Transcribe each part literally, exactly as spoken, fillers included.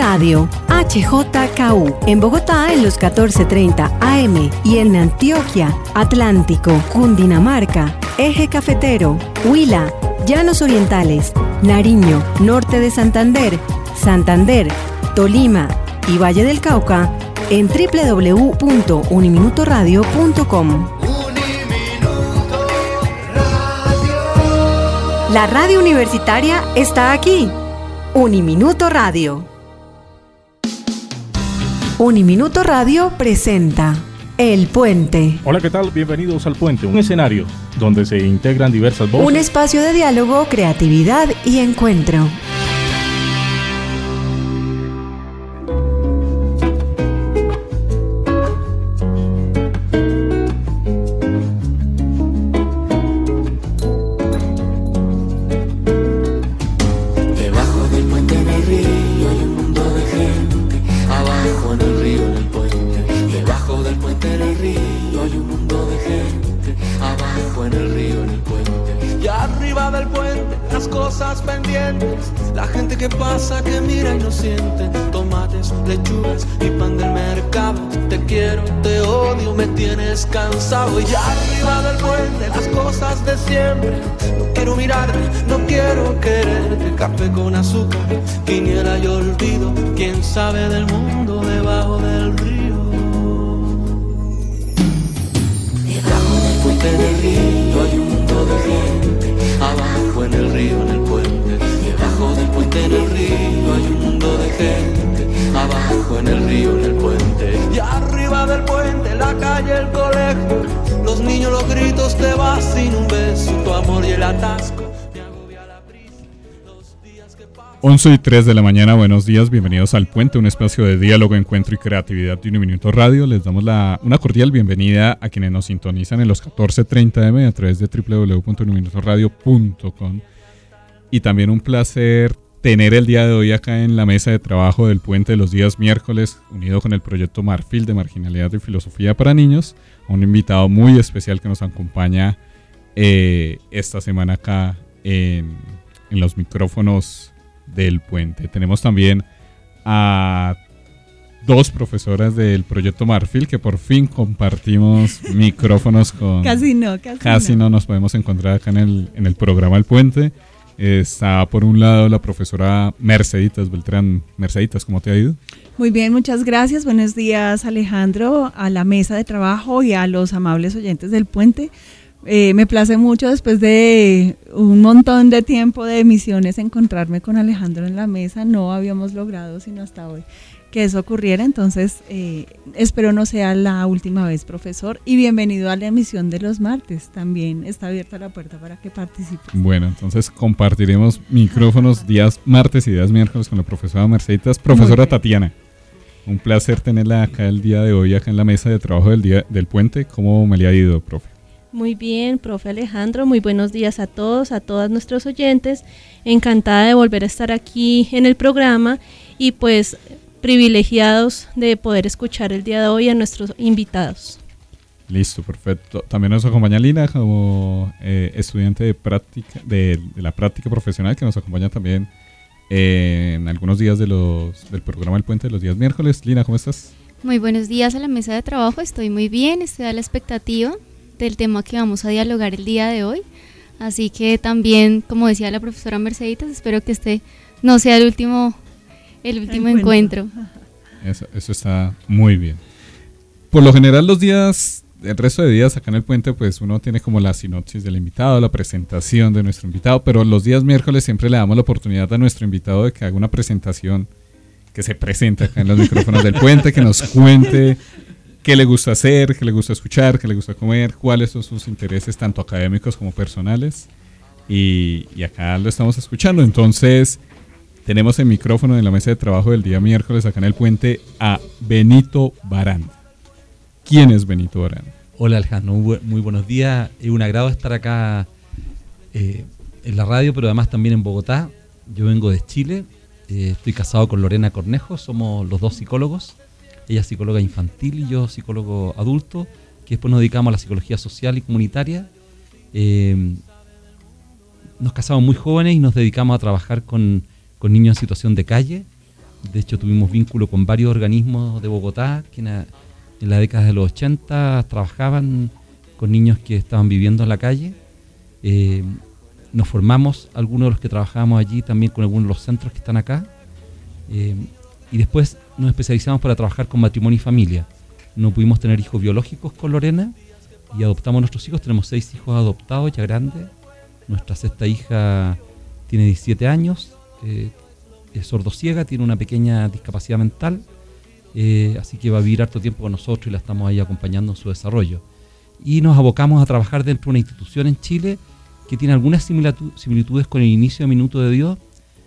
Radio, H J K U. En Bogotá en los catorce treinta A M y en Antioquia, Atlántico, Cundinamarca, Eje Cafetero, Huila, Llanos Orientales, Nariño, Norte de Santander, Santander, Tolima y Valle del Cauca en doble u doble u doble u punto uniminutoradio punto com. La radio universitaria está aquí. Uniminuto Radio. Uniminuto Radio presenta El Puente. Hola, ¿qué tal? Bienvenidos al Puente, un escenario donde se integran diversas voces. Un espacio de diálogo, creatividad y encuentro. Cansado y arriba del puente las cosas de siempre. No quiero mirarte, no quiero quererte. Café con azúcar, quiniela y olvido. Quién sabe del mundo debajo del río. Debajo del puente del río hay un mundo de gente. Abajo en el río, en el puente. Debajo del puente en el río hay un mundo de gente. Abajo en el río, en el puente. Y arriba del puente la calle, el colegio, los niños, los gritos, te vas sin un beso, tu amor y el atasco. Me agobia la prisa, los días que pasan. once y tres de la mañana, buenos días, bienvenidos al Puente, un espacio de diálogo, encuentro y creatividad de Uniminuto Radio. Les damos la, una cordial bienvenida a quienes nos sintonizan en los catorce treinta A M a través de doble u doble u doble u punto uniminutoradio punto com. Y también un placer tener el día de hoy acá en la mesa de trabajo del Puente de los días miércoles, unido con el proyecto Marfil de Marginalidad y Filosofía para Niños, a un invitado muy especial que nos acompaña eh, esta semana acá en, en los micrófonos del Puente. Tenemos también a dos profesoras del proyecto Marfil que por fin compartimos micrófonos con... Casi no, casi, casi no. no nos podemos encontrar acá en el, en el programa El Puente. Está por un lado la profesora Merceditas Beltrán. Merceditas, ¿cómo te ha ido? Muy bien, muchas gracias. Buenos días, Alejandro, a la mesa de trabajo y a los amables oyentes del Puente. Eh, me place mucho, después de un montón de tiempo de emisiones, encontrarme con Alejandro en la mesa. No habíamos logrado sino hasta hoy que eso ocurriera, entonces eh, espero no sea la última vez, profesor, y bienvenido a la emisión de los martes, también está abierta la puerta para que participe. Bueno, entonces compartiremos micrófonos días martes y días miércoles con la profesora Merceditas. Profesora Tatiana, un placer tenerla acá el día de hoy, acá en la mesa de trabajo del día del Puente. ¿Cómo me le ha ido, profe? Muy bien, profe Alejandro, muy buenos días a todos, a todas nuestros oyentes, encantada de volver a estar aquí en el programa y pues privilegiados de poder escuchar el día de hoy a nuestros invitados. Listo, perfecto. También nos acompaña Lina como eh, estudiante de práctica de, de la práctica profesional, que nos acompaña también eh, en algunos días de los del programa El Puente de los días miércoles. Lina, ¿cómo estás? Muy buenos días a la mesa de trabajo, estoy muy bien, estoy a la expectativa del tema que vamos a dialogar el día de hoy, así que también, como decía la profesora Merceditas, espero que este no sea el último el último encuentro. encuentro. Eso, eso está muy bien. Por lo general los días, el resto de días acá en el Puente, pues uno tiene como la sinopsis del invitado, la presentación de nuestro invitado, pero los días miércoles siempre le damos la oportunidad a nuestro invitado de que haga una presentación, que se presente acá en los micrófonos del Puente, que nos cuente qué le gusta hacer, qué le gusta escuchar, qué le gusta comer, cuáles son sus intereses tanto académicos como personales, y, y acá lo estamos escuchando. Entonces tenemos el micrófono en la mesa de trabajo del día miércoles acá en el Puente a Benito Baranda. ¿Quién es Benito Baranda? Hola Alejandro, muy, muy buenos días. Es un agrado estar acá eh, en la radio, pero además también en Bogotá. Yo vengo de Chile, eh, estoy casado con Lorena Cornejo, somos los dos psicólogos. Ella es psicóloga infantil y yo psicólogo adulto, que después nos dedicamos a la psicología social y comunitaria. Eh, nos casamos muy jóvenes y nos dedicamos a trabajar con, con niños en situación de calle, De hecho, tuvimos vínculo con varios organismos de Bogotá que en la, en la década de los ochenta trabajaban con niños que estaban viviendo en la calle. Eh, nos formamos, algunos de los que trabajábamos allí, también con algunos de los centros que están acá. Eh, y después nos especializamos para trabajar con matrimonio y familia. No pudimos tener hijos biológicos con Lorena y adoptamos a nuestros hijos. Tenemos seis hijos adoptados ya grandes. Nuestra sexta hija tiene diecisiete años, eh, es sordociega, tiene una pequeña discapacidad mental, eh, así que va a vivir harto tiempo con nosotros y la estamos ahí acompañando en su desarrollo. Y nos abocamos a trabajar dentro de una institución en Chile que tiene algunas similitudes con el inicio de Minuto de Dios.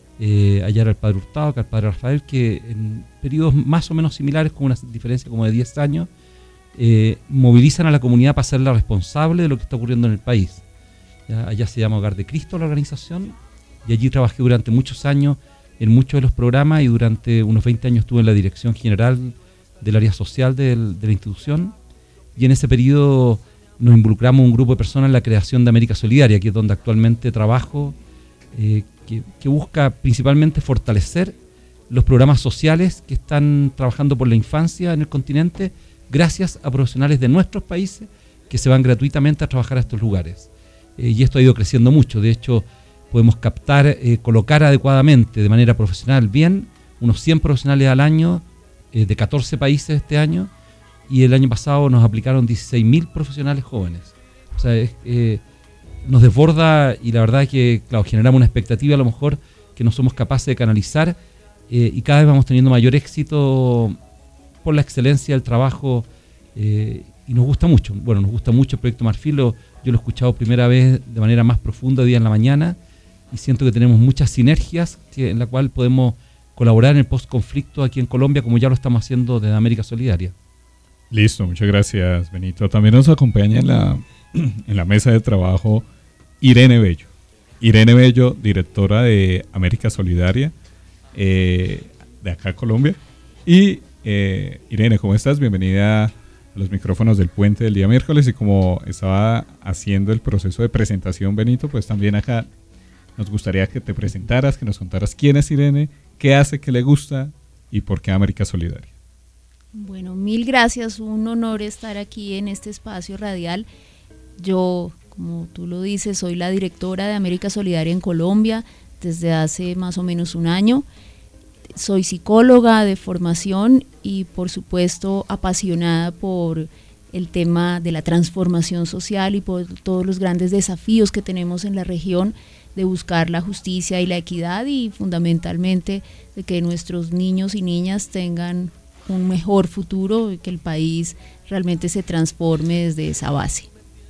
Eh, allá era el Padre Hurtado, que el Padre Rafael, que en periodos más o menos similares, con una diferencia como de diez años, eh, movilizan a la comunidad para hacerla responsable de lo que está ocurriendo en el país. Ya, allá se llama Hogar de Cristo la organización, y allí trabajé durante muchos años en muchos de los programas y durante unos veinte años estuve en la dirección general del área social del, de la institución, y en ese periodo nos involucramos un grupo de personas en la creación de América Solidaria, que es donde actualmente trabajo, eh, que, que busca principalmente fortalecer los programas sociales que están trabajando por la infancia en el continente, gracias a profesionales de nuestros países que se van gratuitamente a trabajar a estos lugares. Eh, y esto ha ido creciendo mucho. De hecho, podemos captar, eh, colocar adecuadamente, de manera profesional, bien, unos cien profesionales al año, eh, de catorce países este año, y el año pasado nos aplicaron dieciséis mil profesionales jóvenes. O sea, es, eh, nos desborda, y la verdad es que, claro, generamos una expectativa a lo mejor que no somos capaces de canalizar, eh, y cada vez vamos teniendo mayor éxito por la excelencia del trabajo, eh, y nos gusta mucho. Bueno, nos gusta mucho el Proyecto Marfil, lo, yo lo he escuchado primera vez de manera más profunda hoy día en la mañana, y siento que tenemos muchas sinergias que, en la cual podemos colaborar en el post-conflicto aquí en Colombia, como ya lo estamos haciendo desde América Solidaria. Listo, muchas gracias, Benito. También nos acompaña en la, en la mesa de trabajo Irene Bello. Irene Bello, directora de América Solidaria, eh, de acá Colombia. Y eh, Irene, ¿cómo estás? Bienvenida a los micrófonos del Puente del día miércoles. Y como estaba haciendo el proceso de presentación, Benito, pues también acá nos gustaría que te presentaras, que nos contaras quién es Irene, qué hace, qué le gusta y por qué América Solidaria. Bueno, mil gracias, un honor estar aquí en este espacio radial. Yo, como tú lo dices, soy la directora de América Solidaria en Colombia desde hace más o menos un año. Soy psicóloga de formación y, por supuesto, apasionada por el tema de la transformación social y por todos los grandes desafíos que tenemos en la región de buscar la justicia y la equidad, y fundamentalmente de que nuestros niños y niñas tengan un mejor futuro y que el país realmente se transforme desde esa base.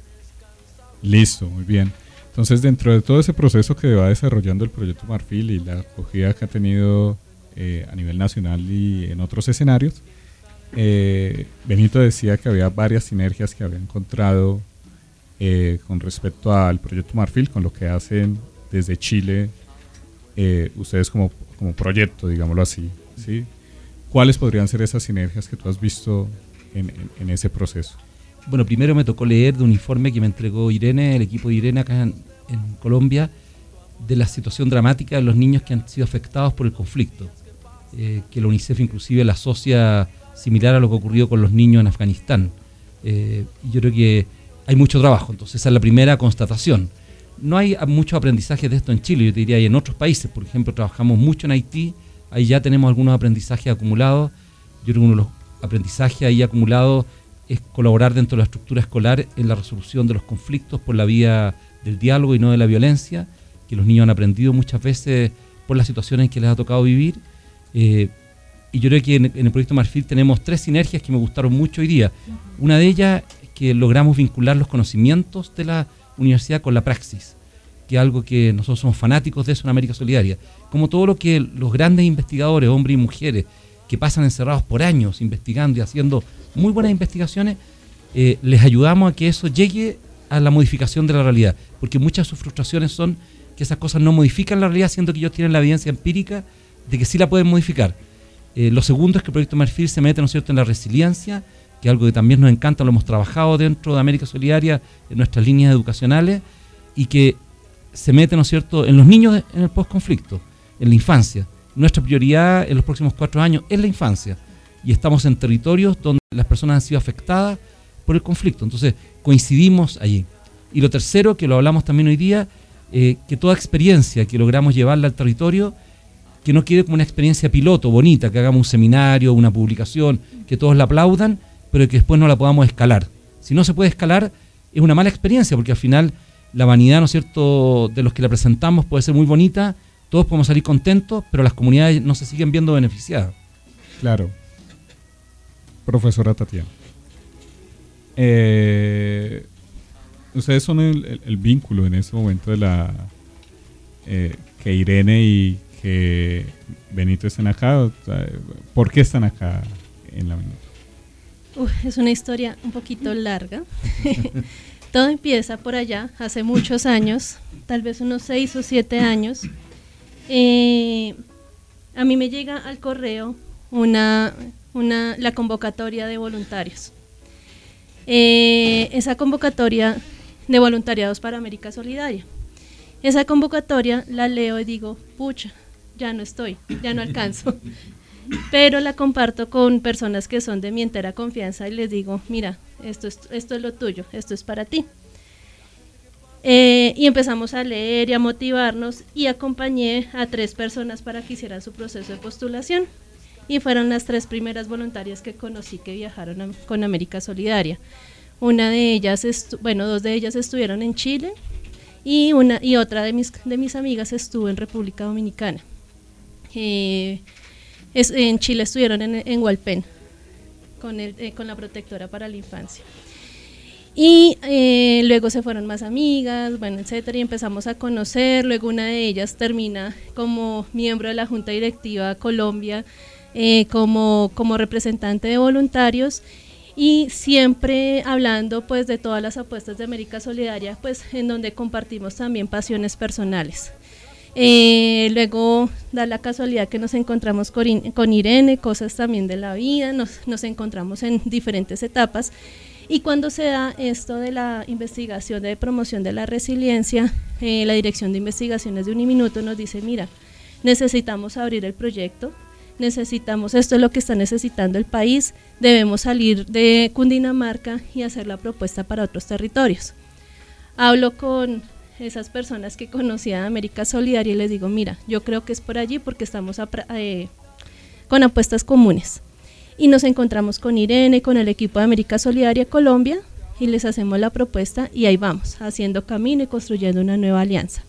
Listo, muy bien. Entonces, dentro de todo ese proceso que va desarrollando el Proyecto Marfil y la acogida que ha tenido eh, a nivel nacional y en otros escenarios, eh, Benito decía que había varias sinergias que había encontrado eh, con respecto al Proyecto Marfil, con lo que hacen desde Chile, eh, ustedes como, como proyecto, digámoslo así, ¿sí? ¿Cuáles podrían ser esas sinergias que tú has visto en, en, en ese proceso? Bueno, primero me tocó leer de un informe que me entregó Irene, el equipo de Irene acá en, en Colombia, de la situación dramática de los niños que han sido afectados por el conflicto, eh, que la UNICEF inclusive la asocia similar a lo que ocurrió con los niños en Afganistán. Eh, y yo creo que hay mucho trabajo, entonces esa es la primera constatación. No hay mucho aprendizaje de esto en Chile, yo te diría, y en otros países. Por ejemplo, trabajamos mucho en Haití, ahí ya tenemos algunos aprendizajes acumulados. Yo creo que uno de los aprendizajes ahí acumulados es colaborar dentro de la estructura escolar en la resolución de los conflictos por la vía del diálogo y no de la violencia, que los niños han aprendido muchas veces por las situaciones en que les ha tocado vivir. Eh, y yo creo que en, en el Proyecto Marfil tenemos tres sinergias que me gustaron mucho hoy día. Una de ellas es que logramos vincular los conocimientos de la universidad con la praxis, que es algo que nosotros somos fanáticos de eso en América Solidaria. Como todo lo que los grandes investigadores, hombres y mujeres, que pasan encerrados por años investigando y haciendo muy buenas investigaciones, eh, les ayudamos a que eso llegue a la modificación de la realidad, porque muchas de sus frustraciones son que esas cosas no modifican la realidad, siendo que ellos tienen la evidencia empírica de que sí la pueden modificar. Eh, lo segundo es que el Proyecto Marfil se mete, ¿no es cierto?, en la resiliencia, que es algo que también nos encanta, lo hemos trabajado dentro de América Solidaria en nuestras líneas educacionales, y que se mete, ¿no es cierto?, en los niños en el postconflicto, en la infancia, nuestra prioridad en los próximos cuatro años es la infancia y estamos en territorios donde las personas han sido afectadas por el conflicto, entonces coincidimos allí. Y lo tercero, que lo hablamos también hoy día, eh, que toda experiencia que logramos llevarla al territorio, que no quede como una experiencia piloto, bonita, que hagamos un seminario, una publicación, que todos la aplaudan, pero que después no la podamos escalar. Si no se puede escalar, es una mala experiencia, porque al final la vanidad, ¿no es cierto?, de los que la presentamos puede ser muy bonita, todos podemos salir contentos, pero las comunidades no se siguen viendo beneficiadas. Claro. Profesora Tatiana. Eh, ustedes son el, el, el vínculo en este momento de la... Eh, que Irene y que Benito estén acá. O sea, ¿por qué están acá en la Minuta? Uf, es una historia un poquito larga. Todo empieza por allá, hace muchos años, tal vez unos seis o siete años. Eh, a mí me llega al correo una, una, la convocatoria de voluntarios. Eh, esa convocatoria de voluntariados para América Solidaria. Esa convocatoria la leo y digo, pucha, ya no estoy, ya no alcanzo. Pero la comparto con personas que son de mi entera confianza y les digo, mira, esto es, esto es lo tuyo, esto es para ti. Eh, y empezamos a leer y a motivarnos y acompañé a tres personas para que hicieran su proceso de postulación. Y fueron las tres primeras voluntarias que conocí que viajaron a, con América Solidaria. Una de ellas, bueno, dos de ellas estuvieron en Chile y, una, y otra de mis, de mis amigas estuvo en República Dominicana. Eh, es, en Chile estuvieron en, en Hualpén con, el, eh, con la protectora para la infancia. Y eh, luego se fueron más amigas, bueno, etcétera, y empezamos a conocer. Luego una de ellas termina como miembro de la Junta Directiva Colombia, eh, como, como representante de voluntarios, y siempre hablando pues de todas las apuestas de América Solidaria, pues en donde compartimos también pasiones personales. Eh, luego da la casualidad que nos encontramos con, con Irene, cosas también de la vida, nos, nos encontramos en diferentes etapas. Y cuando se da esto de la investigación de promoción de la resiliencia, eh, la Dirección de Investigaciones de Uniminuto nos dice, mira, necesitamos abrir el proyecto, necesitamos, esto es lo que está necesitando el país, debemos salir de Cundinamarca y hacer la propuesta para otros territorios. Hablo con esas personas que conocía de América Solidaria y les digo, mira, yo creo que es por allí porque estamos a, eh, con apuestas comunes. Y nos encontramos con Irene, con el equipo de América Solidaria Colombia y les hacemos la propuesta y ahí vamos, haciendo camino y construyendo una nueva alianza.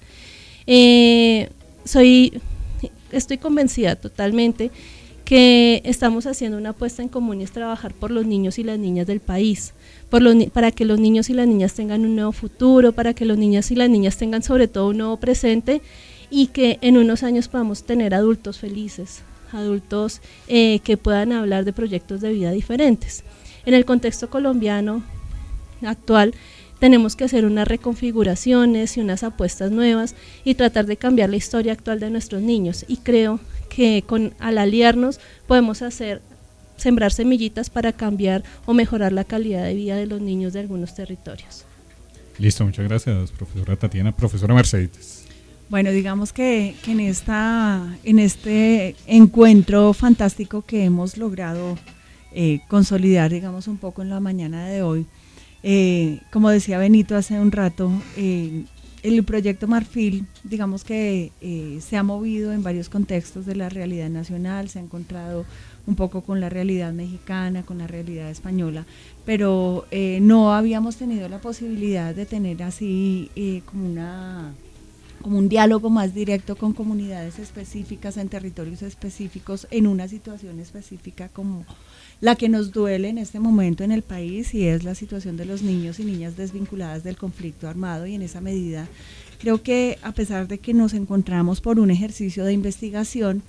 Eh, soy, estoy convencida totalmente que estamos haciendo una apuesta en común y es trabajar por los niños y las niñas del país, por los, para que los niños y las niñas tengan un nuevo futuro, para que los niños y las niñas tengan sobre todo un nuevo presente y que en unos años podamos tener adultos felices, adultos eh, que puedan hablar de proyectos de vida diferentes. En el contexto colombiano actual tenemos que hacer unas reconfiguraciones y unas apuestas nuevas y tratar de cambiar la historia actual de nuestros niños, y creo que con, al aliarnos podemos hacer, sembrar semillitas para cambiar o mejorar la calidad de vida de los niños de algunos territorios. Listo, muchas gracias, profesora Tatiana. Profesora Mercedes. Bueno, digamos que, que en, esta, en este encuentro fantástico que hemos logrado eh, consolidar, digamos, un poco en la mañana de hoy, eh, como decía Benito hace un rato, eh, el proyecto Marfil, digamos que eh, se ha movido en varios contextos de la realidad nacional, se ha encontrado un poco con la realidad mexicana, con la realidad española, pero eh, no habíamos tenido la posibilidad de tener así eh, como una... como un diálogo más directo con comunidades específicas en territorios específicos en una situación específica como la que nos duele en este momento en el país, y es la situación de los niños y niñas desvinculadas del conflicto armado. Y en esa medida creo que, a pesar de que nos encontramos por un ejercicio de investigación,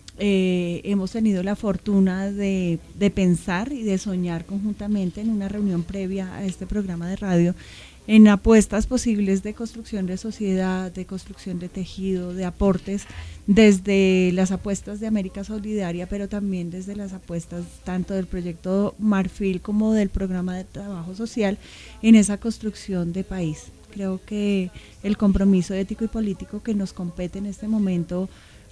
eh, hemos tenido la fortuna de, de pensar y de soñar conjuntamente en una reunión previa a este programa de radio en apuestas posibles de construcción de sociedad, de construcción de tejido, de aportes, desde las apuestas de América Solidaria, pero también desde las apuestas tanto del proyecto Marfil como del programa de trabajo social en esa construcción de país. Creo que el compromiso ético y político que nos compete en este momento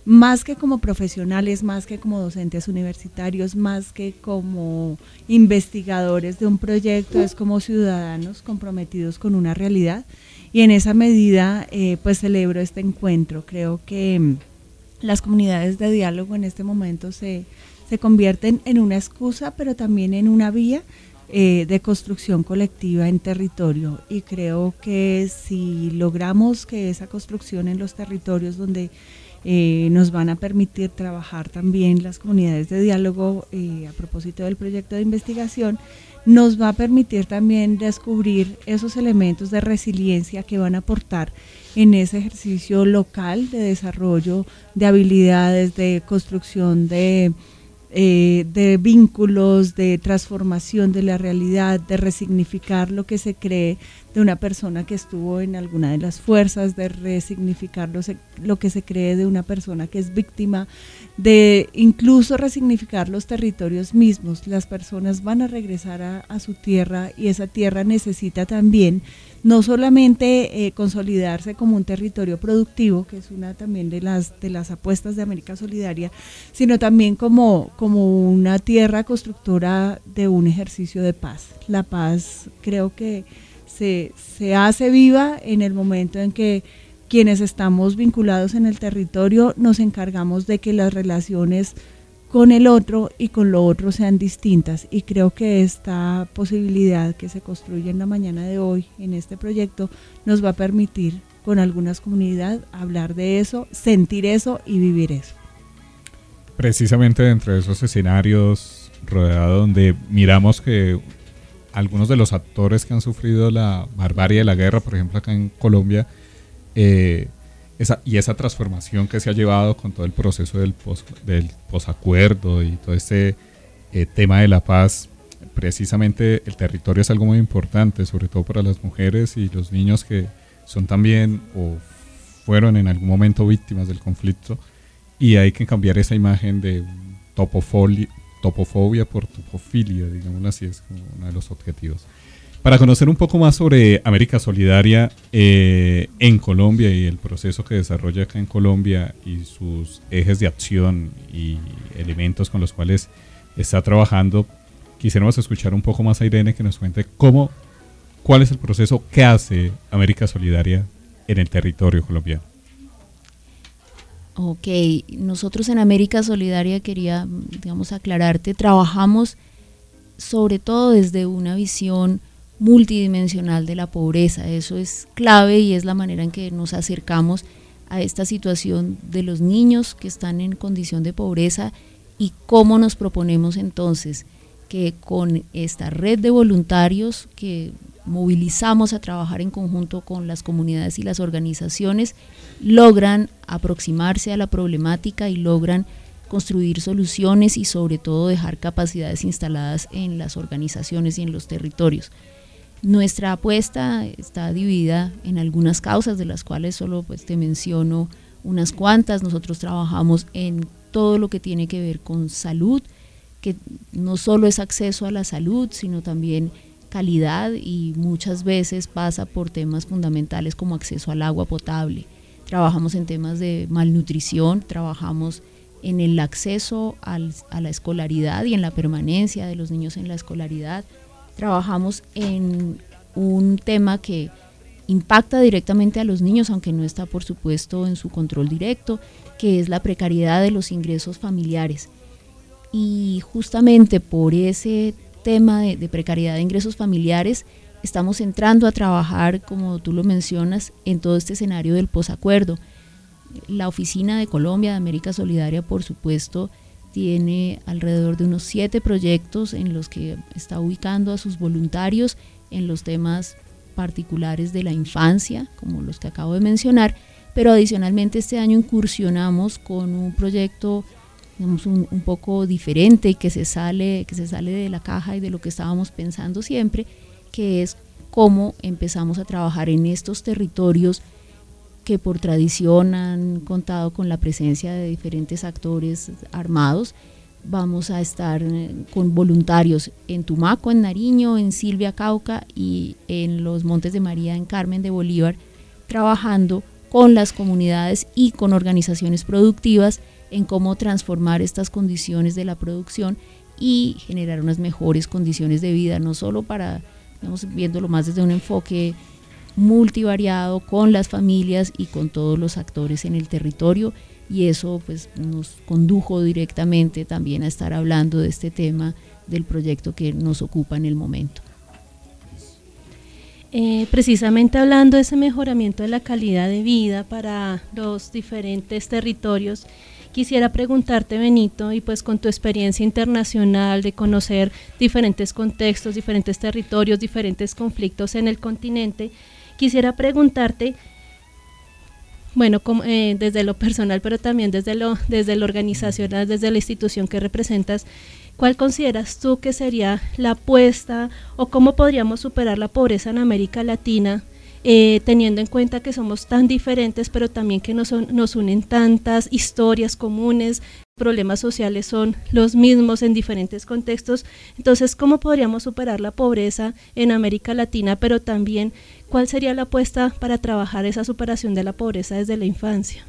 más que como profesionales, más que como docentes universitarios, más que como investigadores de un proyecto, es como ciudadanos comprometidos con una realidad, y en esa medida eh, pues celebro este encuentro. Creo que mm, las comunidades de diálogo en este momento se, se convierten en una excusa, pero también en una vía eh, de construcción colectiva en territorio, y creo que si logramos que esa construcción en los territorios donde Eh, nos van a permitir trabajar también las comunidades de diálogo eh, a propósito del proyecto de investigación, nos va a permitir también descubrir esos elementos de resiliencia que van a aportar en ese ejercicio local de desarrollo de habilidades, de construcción de, eh, de vínculos, de transformación de la realidad, de resignificar lo que se cree de una persona que estuvo en alguna de las fuerzas, de resignificar lo, se, lo que se cree de una persona que es víctima, de incluso resignificar los territorios mismos. Las personas van a regresar a, a su tierra, y esa tierra necesita también no solamente eh, consolidarse como un territorio productivo, que es una también de las, de las apuestas de América Solidaria, sino también como, como una tierra constructora de un ejercicio de paz. La paz creo que Se, se hace viva en el momento en que quienes estamos vinculados en el territorio nos encargamos de que las relaciones con el otro y con lo otro sean distintas, y creo que esta posibilidad que se construye en la mañana de hoy en este proyecto nos va a permitir con algunas comunidades hablar de eso, sentir eso y vivir eso. Precisamente dentro de esos escenarios rodeados donde miramos que algunos de los actores que han sufrido la barbarie de la guerra, por ejemplo acá en Colombia, eh, esa, y esa transformación que se ha llevado con todo el proceso del, pos, del posacuerdo y todo este eh, tema de la paz, precisamente el territorio es algo muy importante, sobre todo para las mujeres y los niños que son también o fueron en algún momento víctimas del conflicto, y hay que cambiar esa imagen de topofobia, topofobia por topofilia, digámoslo así, es como uno de los objetivos. Para conocer un poco más sobre América Solidaria eh, en Colombia y el proceso que desarrolla acá en Colombia y sus ejes de acción y elementos con los cuales está trabajando, quisiéramos escuchar un poco más a Irene, que nos cuente cómo, cuál es el proceso que hace América Solidaria en el territorio colombiano. Ok, nosotros en América Solidaria, quería, digamos, aclararte, trabajamos sobre todo desde una visión multidimensional de la pobreza. Eso es clave y es la manera en que nos acercamos a esta situación de los niños que están en condición de pobreza, y cómo nos proponemos entonces que con esta red de voluntarios que movilizamos a trabajar en conjunto con las comunidades y las organizaciones, logran aproximarse a la problemática y logran construir soluciones y sobre todo dejar capacidades instaladas en las organizaciones y en los territorios. Nuestra apuesta está dividida en algunas causas, de las cuales solo pues te menciono unas cuantas. Nosotros trabajamos en todo lo que tiene que ver con salud, que no solo es acceso a la salud, sino también calidad, y muchas veces pasa por temas fundamentales como acceso al agua potable. Trabajamos en temas de malnutrición, trabajamos en el acceso al, a la escolaridad y en la permanencia de los niños en la escolaridad. Trabajamos en un tema que impacta directamente a los niños, aunque no está por supuesto en su control directo, que es la precariedad de los ingresos familiares. Y justamente por ese tema de, de precariedad de ingresos familiares estamos entrando a trabajar, como tú lo mencionas, en todo este escenario del posacuerdo. La Oficina de Colombia de América Solidaria, por supuesto, tiene alrededor de unos siete proyectos en los que está ubicando a sus voluntarios en los temas particulares de la infancia, como los que acabo de mencionar, pero adicionalmente este año incursionamos con un proyecto, digamos, un, un poco diferente, que se sale, que se sale de la caja y de lo que estábamos pensando siempre, que es cómo empezamos a trabajar en estos territorios que por tradición han contado con la presencia de diferentes actores armados. Vamos a estar con voluntarios en Tumaco, en Nariño, en Silvia, Cauca, y en los Montes de María, en Carmen de Bolívar, trabajando con las comunidades y con organizaciones productivas en cómo transformar estas condiciones de la producción y generar unas mejores condiciones de vida, no solo para, digamos, viéndolo más desde un enfoque multivariado con las familias y con todos los actores en el territorio, y eso pues nos condujo directamente también a estar hablando de este tema del proyecto que nos ocupa en el momento. Eh, precisamente hablando de ese mejoramiento de la calidad de vida para los diferentes territorios, quisiera preguntarte, Benito, y pues con tu experiencia internacional de conocer diferentes contextos, diferentes territorios, diferentes conflictos en el continente, quisiera preguntarte, bueno, como, eh, desde lo personal, pero también desde lo, desde lo organizacional, desde la institución que representas, ¿cuál consideras tú que sería la apuesta o cómo podríamos superar la pobreza en América Latina, eh, teniendo en cuenta que somos tan diferentes, pero también que nos, nos unen tantas historias comunes, problemas sociales son los mismos en diferentes contextos? Entonces, ¿cómo podríamos superar la pobreza en América Latina, pero también cuál sería la apuesta para trabajar esa superación de la pobreza desde la infancia?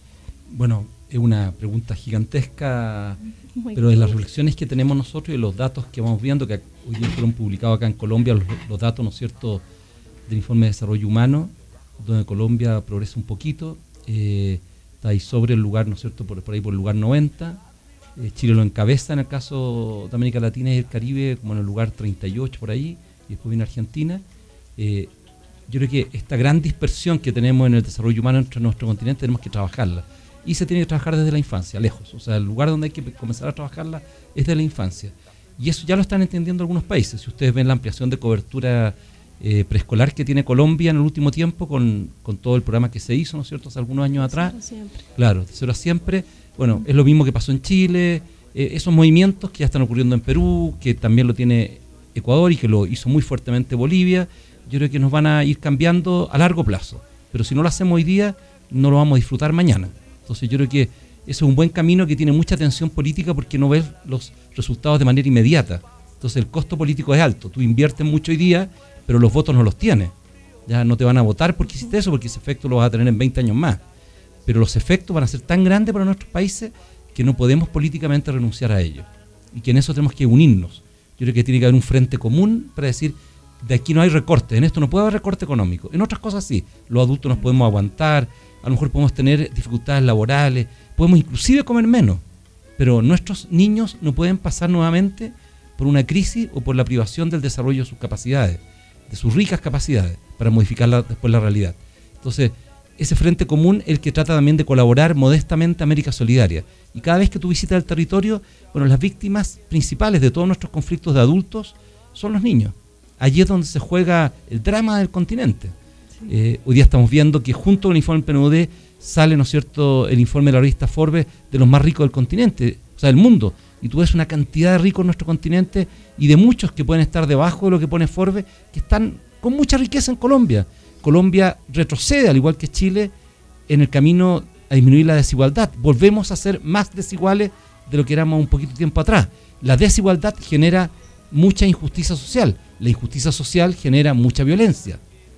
Bueno, es una pregunta gigantesca, Muy pero de las bien. reflexiones que tenemos nosotros y de los datos que vamos viendo, que hoy día fueron publicados acá en Colombia, los, los datos, ¿no es cierto?, del informe de desarrollo humano, donde Colombia progresa un poquito, eh, está ahí sobre el lugar, ¿no es cierto?, por, por ahí por el lugar noventa, eh, Chile lo encabeza en el caso de América Latina y el Caribe, como en el lugar treinta y ocho por ahí, y después viene Argentina. Eh, yo creo que esta gran dispersión que tenemos en el desarrollo humano entre nuestro continente tenemos que trabajarla. Y se tiene que trabajar desde la infancia, lejos. O sea, el lugar donde hay que comenzar a trabajarla es de la infancia. Y eso ya lo están entendiendo algunos países. Si ustedes ven la ampliación de cobertura eh, preescolar que tiene Colombia en el último tiempo, con, con todo el programa que se hizo, ¿no es cierto?, hace algunos años atrás. Siempre. Claro, de cero a siempre. Bueno, es lo mismo que pasó en Chile. Eh, esos movimientos que ya están ocurriendo en Perú, que también lo tiene Ecuador y que lo hizo muy fuertemente Bolivia, yo creo que nos van a ir cambiando a largo plazo. Pero si no lo hacemos hoy día, no lo vamos a disfrutar mañana. Entonces yo creo que ese es un buen camino que tiene mucha tensión política porque no ves los resultados de manera inmediata. Entonces el costo político es alto. Tú inviertes mucho hoy día, pero los votos no los tienes. Ya no te van a votar porque hiciste eso, porque ese efecto lo vas a tener en veinte años más. Pero los efectos van a ser tan grandes para nuestros países que no podemos políticamente renunciar a ellos. Y que en eso tenemos que unirnos. Yo creo que tiene que haber un frente común para decir, de aquí no hay recorte. En esto no puede haber recorte económico. En otras cosas sí. Los adultos nos podemos aguantar, a lo mejor podemos tener dificultades laborales, podemos inclusive comer menos, pero nuestros niños no pueden pasar nuevamente por una crisis o por la privación del desarrollo de sus capacidades, de sus ricas capacidades, para modificar la, después la realidad. Entonces, ese frente común es el que trata también de colaborar modestamente a América Solidaria. Y cada vez que tú visitas el territorio, bueno, las víctimas principales de todos nuestros conflictos de adultos son los niños. Allí es donde se juega el drama del continente. Eh, hoy día estamos viendo que junto con el informe del P N U D sale, ¿no es cierto?, el informe de la revista Forbes de los más ricos del continente, o sea, del mundo. Y tú ves una cantidad de ricos en nuestro continente y de muchos que pueden estar debajo de lo que pone Forbes, que están con mucha riqueza en Colombia. Colombia retrocede, al igual que Chile, en el camino a disminuir la desigualdad. Volvemos a ser más desiguales de lo que éramos un poquito tiempo atrás. La desigualdad genera mucha injusticia social. La injusticia social genera mucha violencia.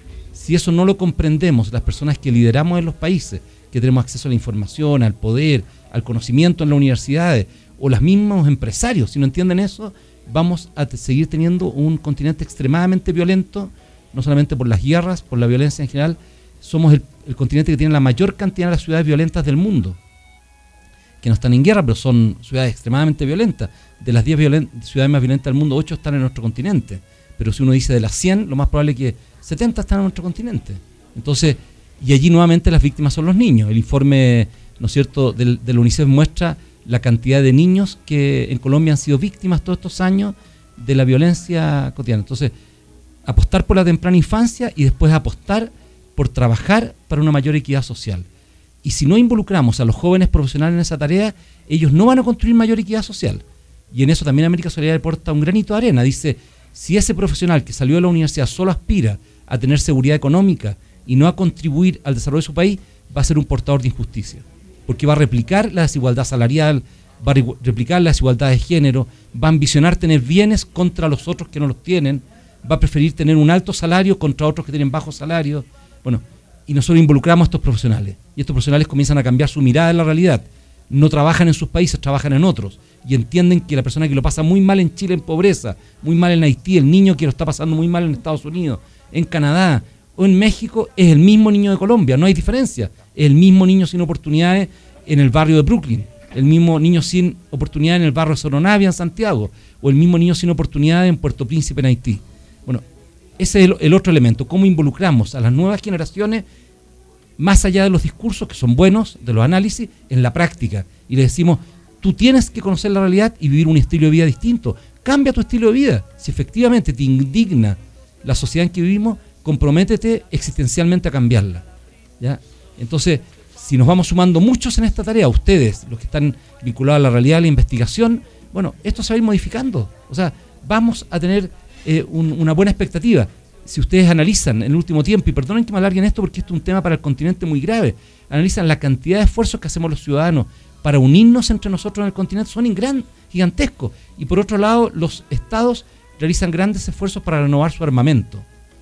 Si eso no lo comprendemos, las personas que lideramos en los países, que tenemos acceso a la información, al poder, al conocimiento en las universidades, o los mismos empresarios, si no entienden eso, vamos a te- seguir teniendo un continente extremadamente violento, no solamente por las guerras, por la violencia en general. Somos el, el continente que tiene la mayor cantidad de las ciudades violentas del mundo, que no están en guerra, pero son ciudades extremadamente violentas. De las diez violen- ciudades más violentas del mundo, ocho están en nuestro continente. Pero si uno dice de las cien, lo más probable es que setenta están en nuestro continente. Entonces, y allí nuevamente las víctimas son los niños. El informe, ¿no es cierto?, del, del UNICEF muestra la cantidad de niños que en Colombia han sido víctimas todos estos años de la violencia cotidiana. Entonces, apostar por la temprana infancia y después apostar por trabajar para una mayor equidad social. Y si no involucramos a los jóvenes profesionales en esa tarea, ellos no van a construir mayor equidad social. Y en eso también América Solidaria aporta un granito de arena. Dice, si ese profesional que salió de la universidad solo aspira a tener seguridad económica y no a contribuir al desarrollo de su país, va a ser un portador de injusticia. Porque va a replicar la desigualdad salarial, va a re- replicar la desigualdad de género, va a ambicionar tener bienes contra los otros que no los tienen, va a preferir tener un alto salario contra otros que tienen bajo salario. Bueno, y nosotros involucramos a estos profesionales. Y estos profesionales comienzan a cambiar su mirada en la realidad. No trabajan en sus países, trabajan en otros. Y entienden que la persona que lo pasa muy mal en Chile en pobreza, muy mal en Haití, el niño que lo está pasando muy mal en Estados Unidos, en Canadá o en México, es el mismo niño de Colombia, no hay diferencia. Es el mismo niño sin oportunidades en el barrio de Brooklyn, el mismo niño sin oportunidades en el barrio de Soronavia en Santiago, o el mismo niño sin oportunidades en Puerto Príncipe en Haití. Bueno, ese es el, el otro elemento, cómo involucramos a las nuevas generaciones más allá de los discursos, que son buenos, de los análisis, en la práctica. Y le decimos, tú tienes que conocer la realidad y vivir un estilo de vida distinto. Cambia tu estilo de vida. Si efectivamente te indigna la sociedad en que vivimos, comprométete existencialmente a cambiarla, ¿ya? Entonces, si nos vamos sumando muchos en esta tarea, ustedes, los que están vinculados a la realidad, a la investigación, bueno, esto se va a ir modificando. O sea, vamos a tener eh, un, una buena expectativa. Si ustedes analizan en el último tiempo, y perdonen que me alarguen esto porque esto es un tema para el continente muy grave, analizan la cantidad de esfuerzos que hacemos los ciudadanos para unirnos entre nosotros en el continente, son gran, gigantescos. Y por otro lado, los estados realizan grandes esfuerzos para renovar su armamento.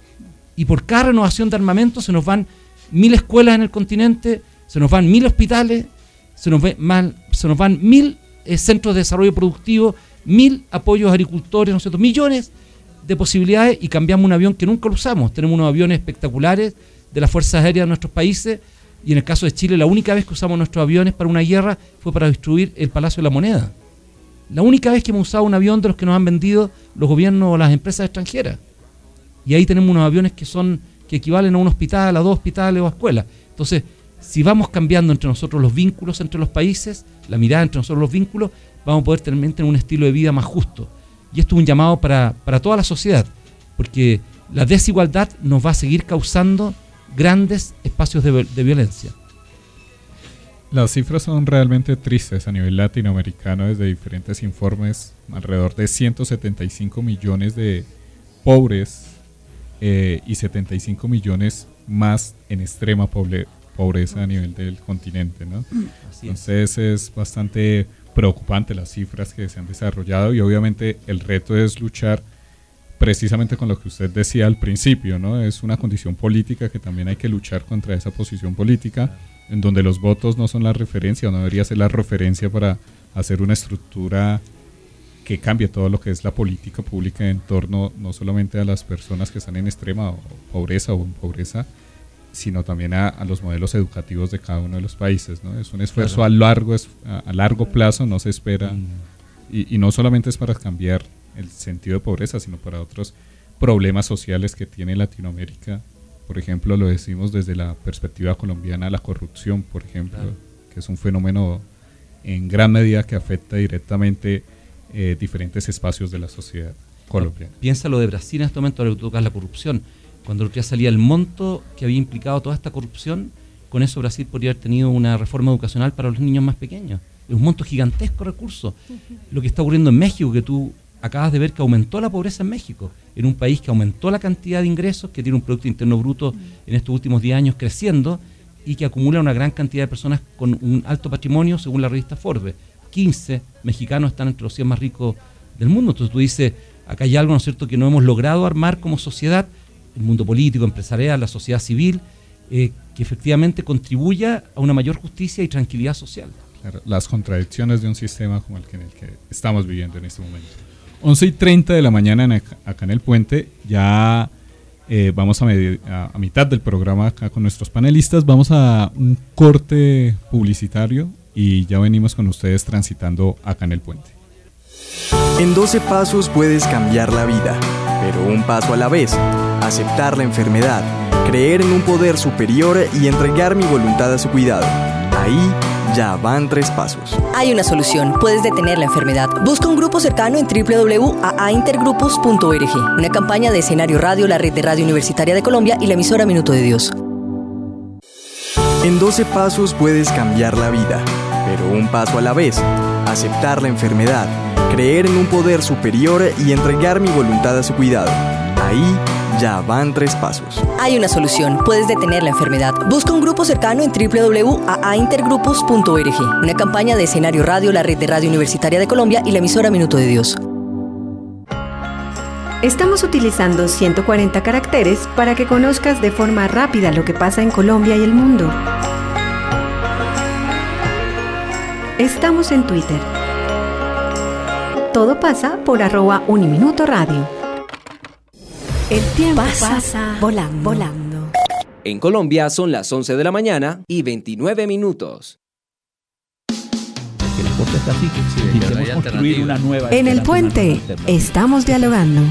Y por cada renovación de armamento se nos van mil escuelas en el continente, se nos van mil hospitales, se nos, ve mal, se nos van mil eh, centros de desarrollo productivo, mil apoyos a agricultores, ¿no es cierto? Millones de posibilidades, y cambiamos un avión que nunca lo usamos. Tenemos unos aviones espectaculares de las fuerzas aéreas de nuestros países, y en el caso de Chile la única vez que usamos nuestros aviones para una guerra fue para destruir el Palacio de la Moneda. La única vez que hemos usado un avión de los que nos han vendido los gobiernos o las empresas extranjeras. Y ahí tenemos unos aviones que son que equivalen a un hospital, a dos hospitales o a escuelas. Entonces, si vamos cambiando entre nosotros los vínculos entre los países, la mirada entre nosotros los vínculos, vamos a poder también tener un estilo de vida más justo. Y esto es un llamado para, para toda la sociedad, porque la desigualdad nos va a seguir causando grandes espacios de, de violencia. Las cifras son realmente tristes a nivel latinoamericano desde diferentes informes. Alrededor de ciento setenta y cinco millones de pobres eh, y setenta y cinco millones más en extrema pobre, pobreza a nivel del continente, ¿no? Así Entonces es. es bastante preocupante las cifras que se han desarrollado, y obviamente el reto es luchar precisamente con lo que usted decía al principio, ¿no? Es una condición política que también hay que luchar contra esa posición política en donde los votos no son la referencia, o no debería ser la referencia para hacer una estructura que cambie todo lo que es la política pública en torno no solamente a las personas que están en extrema pobreza o en pobreza, sino también a, a los modelos educativos de cada uno de los países, ¿no? Es un esfuerzo claro. a largo es, a, a largo plazo, no se espera, mm. y, y no solamente es para cambiar el sentido de pobreza, sino para otros problemas sociales que tiene Latinoamérica. Por ejemplo, lo decimos desde la perspectiva colombiana, la corrupción, por ejemplo, claro. que es un fenómeno en gran medida que afecta directamente eh, diferentes espacios de la sociedad colombiana. Piensa lo de Brasil en este momento, lo que toca la corrupción. Cuando ya salía el monto que había implicado toda esta corrupción, con eso Brasil podría haber tenido una reforma educacional para los niños más pequeños. Es un monto gigantesco de recursos. Lo que está ocurriendo en México, que tú acabas de ver que aumentó la pobreza en México, en un país que aumentó la cantidad de ingresos, que tiene un Producto Interno Bruto en estos últimos diez años creciendo, y que acumula una gran cantidad de personas con un alto patrimonio, según la revista Forbes. quince mexicanos están entre los cien más ricos del mundo. Entonces tú dices, acá hay algo, ¿no es cierto?, que no hemos logrado armar como sociedad, el mundo político, empresarial, la sociedad civil, eh, que efectivamente contribuya a una mayor justicia y tranquilidad social. Claro, las contradicciones de un sistema como el que, en el que estamos viviendo en este momento. once y treinta de la mañana en, acá en el puente, ya eh, vamos a, medir, a, a mitad del programa acá con nuestros panelistas, vamos a un corte publicitario y ya venimos con ustedes transitando acá en el puente. En doce pasos puedes cambiar la vida, pero un paso a la vez. Aceptar la enfermedad, creer en un poder superior y entregar mi voluntad a su cuidado. Ahí ya van tres pasos. Hay una solución. Puedes detener la enfermedad. Busca un grupo cercano en doble u doble u doble u punto a a intergrupos punto org. Una campaña de Escenario Radio, la red de radio universitaria de Colombia y la emisora Minuto de Dios. En doce pasos puedes cambiar la vida, pero un paso a la vez. Aceptar la enfermedad, creer en un poder superior y entregar mi voluntad a su cuidado. Ahí ya van tres pasos. Hay una solución. Puedes detener la enfermedad. Busca un grupo cercano en doble u doble u doble u punto a a intergrupos punto org. Una campaña de Escenario Radio, la red de radio universitaria de Colombia y la emisora Minuto de Dios. Estamos utilizando ciento cuarenta caracteres para que conozcas de forma rápida lo que pasa en Colombia y el mundo. Estamos en Twitter. Todo pasa por arroba Uniminuto Radio. El tiempo pasa, pasa volando, volando. En Colombia son las once de la mañana y veintinueve minutos. Que el deporte está así, que sí, intentemos construir una nueva. En el puente estamos dialogando.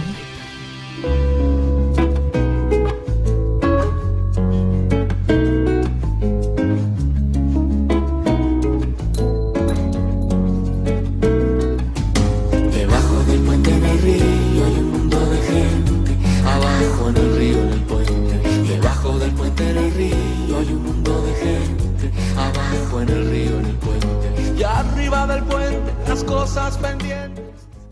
Debajo del puente en el río hay un mundo de gente. Abajo en el río, en el puente. Debajo del puente en el río hay un mundo de gente. Abajo en el río, en el puente. Y arriba del puente las cosas pendientes.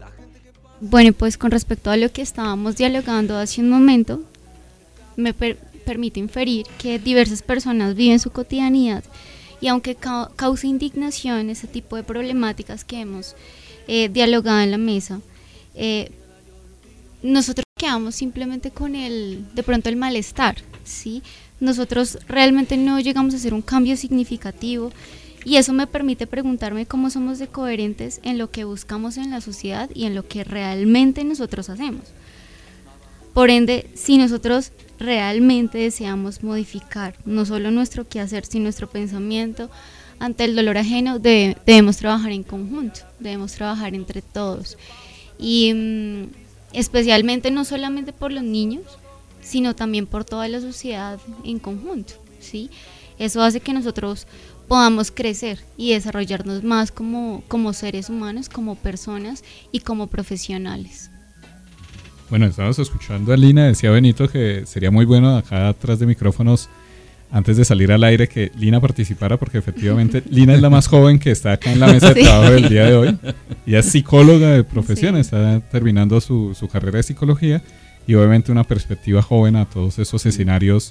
Bueno, pues con respecto a lo que estábamos dialogando hace un momento, me per- permite inferir que diversas personas viven su cotidianidad y aunque ca- causa indignación ese tipo de problemáticas que hemos eh, dialogado en la mesa, eh, nosotros quedamos simplemente con el, de pronto el malestar, ¿sí? Nosotros realmente no llegamos a hacer un cambio significativo. Y eso me permite preguntarme cómo somos de coherentes en lo que buscamos en la sociedad y en lo que realmente nosotros hacemos. Por ende, si nosotros realmente deseamos modificar no solo nuestro quehacer, sino nuestro pensamiento ante el dolor ajeno, debe, debemos trabajar en conjunto, debemos trabajar entre todos. Y mmm, especialmente no solamente por los niños, sino también por toda la sociedad en conjunto, ¿sí? Eso hace que nosotros podamos crecer y desarrollarnos más como, como seres humanos, como personas y como profesionales. Bueno, estábamos escuchando a Lina, decía Benito que sería muy bueno acá atrás de micrófonos, antes de salir al aire, que Lina participara, porque efectivamente Lina es la más joven que está acá en la mesa de sí. trabajo del día de hoy. Ella es psicóloga de profesión, sí. está terminando su, su carrera de psicología y obviamente una perspectiva joven a todos esos escenarios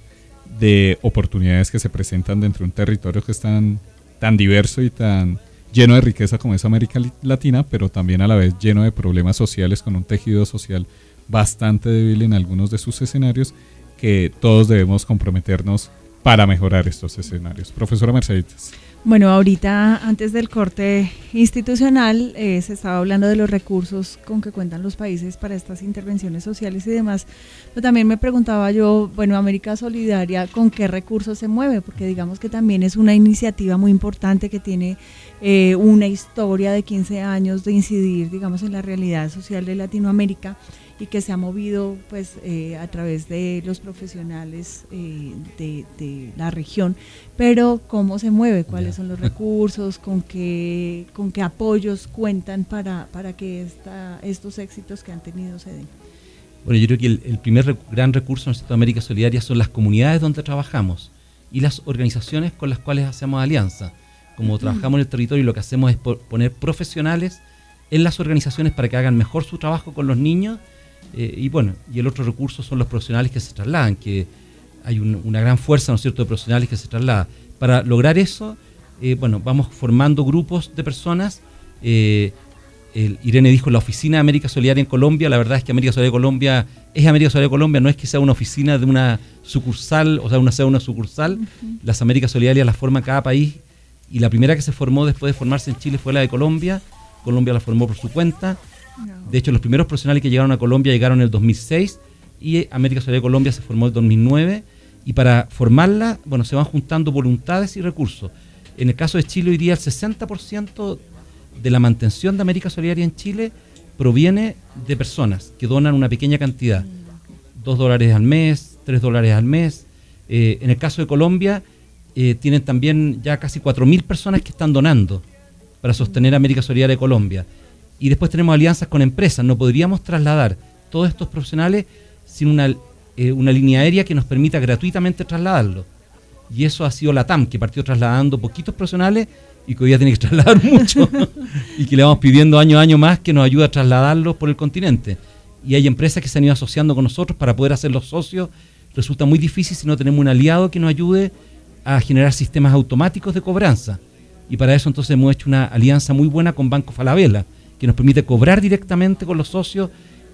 de oportunidades que se presentan dentro de un territorio que es tan, tan diverso y tan lleno de riqueza como es América Latina, pero también a la vez lleno de problemas sociales, con un tejido social bastante débil en algunos de sus escenarios, que todos debemos comprometernos para mejorar estos escenarios. Profesora Merceditas. Bueno, ahorita antes del corte institucional eh, se estaba hablando de los recursos con que cuentan los países para estas intervenciones sociales y demás, pero también me preguntaba yo, bueno, América Solidaria, ¿con qué recursos se mueve? Porque digamos que también es una iniciativa muy importante que tiene eh, una historia de quince años de incidir, digamos, en la realidad social de Latinoamérica, y que se ha movido pues eh, a través de los profesionales eh, de, de la región, pero ¿cómo se mueve? ¿Cuáles son los recursos? ¿Con qué, con qué apoyos cuentan para, para que esta, estos éxitos que han tenido se den? Bueno, yo creo que el, el primer rec- gran recurso en América Solidaria son las comunidades donde trabajamos y las organizaciones con las cuales hacemos alianza. Como uh-huh. trabajamos en el territorio, lo que hacemos es por, poner profesionales en las organizaciones para que hagan mejor su trabajo con los niños. Eh, y bueno, y el otro recurso son los profesionales que se trasladan, que hay un, una gran fuerza, ¿no es cierto?, de profesionales que se trasladan. Para lograr eso, eh, bueno, vamos formando grupos de personas. Eh, el, Irene dijo la Oficina de América Solidaria en Colombia. La verdad es que América Solidaria de Colombia es América Solidaria de Colombia, no es que sea una oficina de una sucursal, o sea, una sea una sucursal. Uh-huh. Las Américas Solidarias las forma cada país, y la primera que se formó después de formarse en Chile fue la de Colombia. Colombia la formó por su cuenta. De hecho, los primeros profesionales que llegaron a Colombia llegaron en el dos mil seis y América Solidaria de Colombia se formó en el dos mil nueve, y para formarla, bueno, se van juntando voluntades y recursos. En el caso de Chile, hoy día el sesenta por ciento de la mantención de América Solidaria en Chile proviene de personas que donan una pequeña cantidad, dos dólares al mes, tres dólares al mes. Eh, en el caso de Colombia, eh, tienen también ya casi cuatro mil personas que están donando para sostener América Solidaria de Colombia. Y después tenemos alianzas con empresas. No podríamos trasladar todos estos profesionales sin una, eh, una línea aérea que nos permita gratuitamente trasladarlos. Y eso ha sido la T A M, que partió trasladando poquitos profesionales y que hoy día tiene que trasladar mucho. Y que le vamos pidiendo año a año más que nos ayude a trasladarlos por el continente. Y hay empresas que se han ido asociando con nosotros para poder hacerlos socios. Resulta muy difícil si no tenemos un aliado que nos ayude a generar sistemas automáticos de cobranza. Y para eso entonces hemos hecho una alianza muy buena con Banco Falabella, que nos permite cobrar directamente con los socios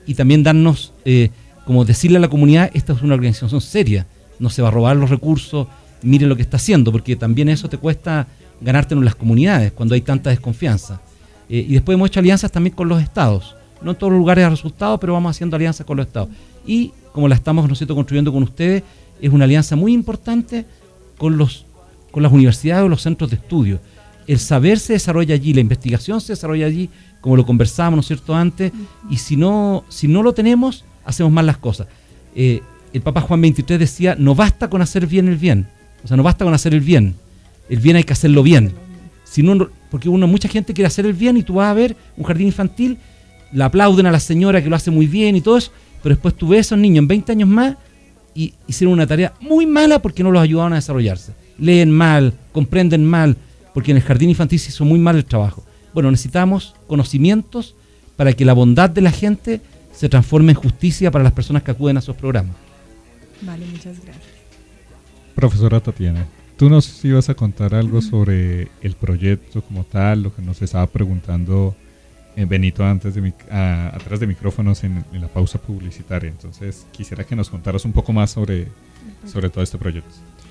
y también darnos, eh, como decirle a la comunidad, esta es una organización seria, no se va a robar los recursos, miren lo que está haciendo, porque también eso te cuesta ganarte en las comunidades cuando hay tanta desconfianza. Eh, y después hemos hecho alianzas también con los estados. No en todos los lugares ha resultado, pero vamos haciendo alianzas con los estados. Y como la estamos, ¿no es cierto?, construyendo con ustedes, es una alianza muy importante con, los, con las universidades o los centros de estudio. El saber se desarrolla allí, la investigación se desarrolla allí, como lo conversábamos, ¿no es cierto?, antes, y si no, si no lo tenemos, hacemos mal las cosas. Eh, el Papa Juan veintitrés decía, no basta con hacer bien el bien, o sea, no basta con hacer el bien, el bien hay que hacerlo bien. Si no, porque uno, mucha gente quiere hacer el bien y tú vas a ver un jardín infantil, la aplauden a la señora que lo hace muy bien y todo eso, pero después tú ves a esos niños en veinte años más y hicieron una tarea muy mala porque no los ayudaban a desarrollarse. Leen mal, comprenden mal, porque en el jardín infantil se hizo muy mal el trabajo. Bueno, necesitamos conocimientos para que la bondad de la gente se transforme en justicia para las personas que acuden a esos programas. Vale, muchas gracias. Profesora Tatiana, tú nos ibas a contar algo sobre el proyecto como tal, lo que nos estaba preguntando eh, Benito antes de mi, a, atrás de micrófonos en, en la pausa publicitaria. Entonces quisiera que nos contaras un poco más sobre, sobre todo este proyecto.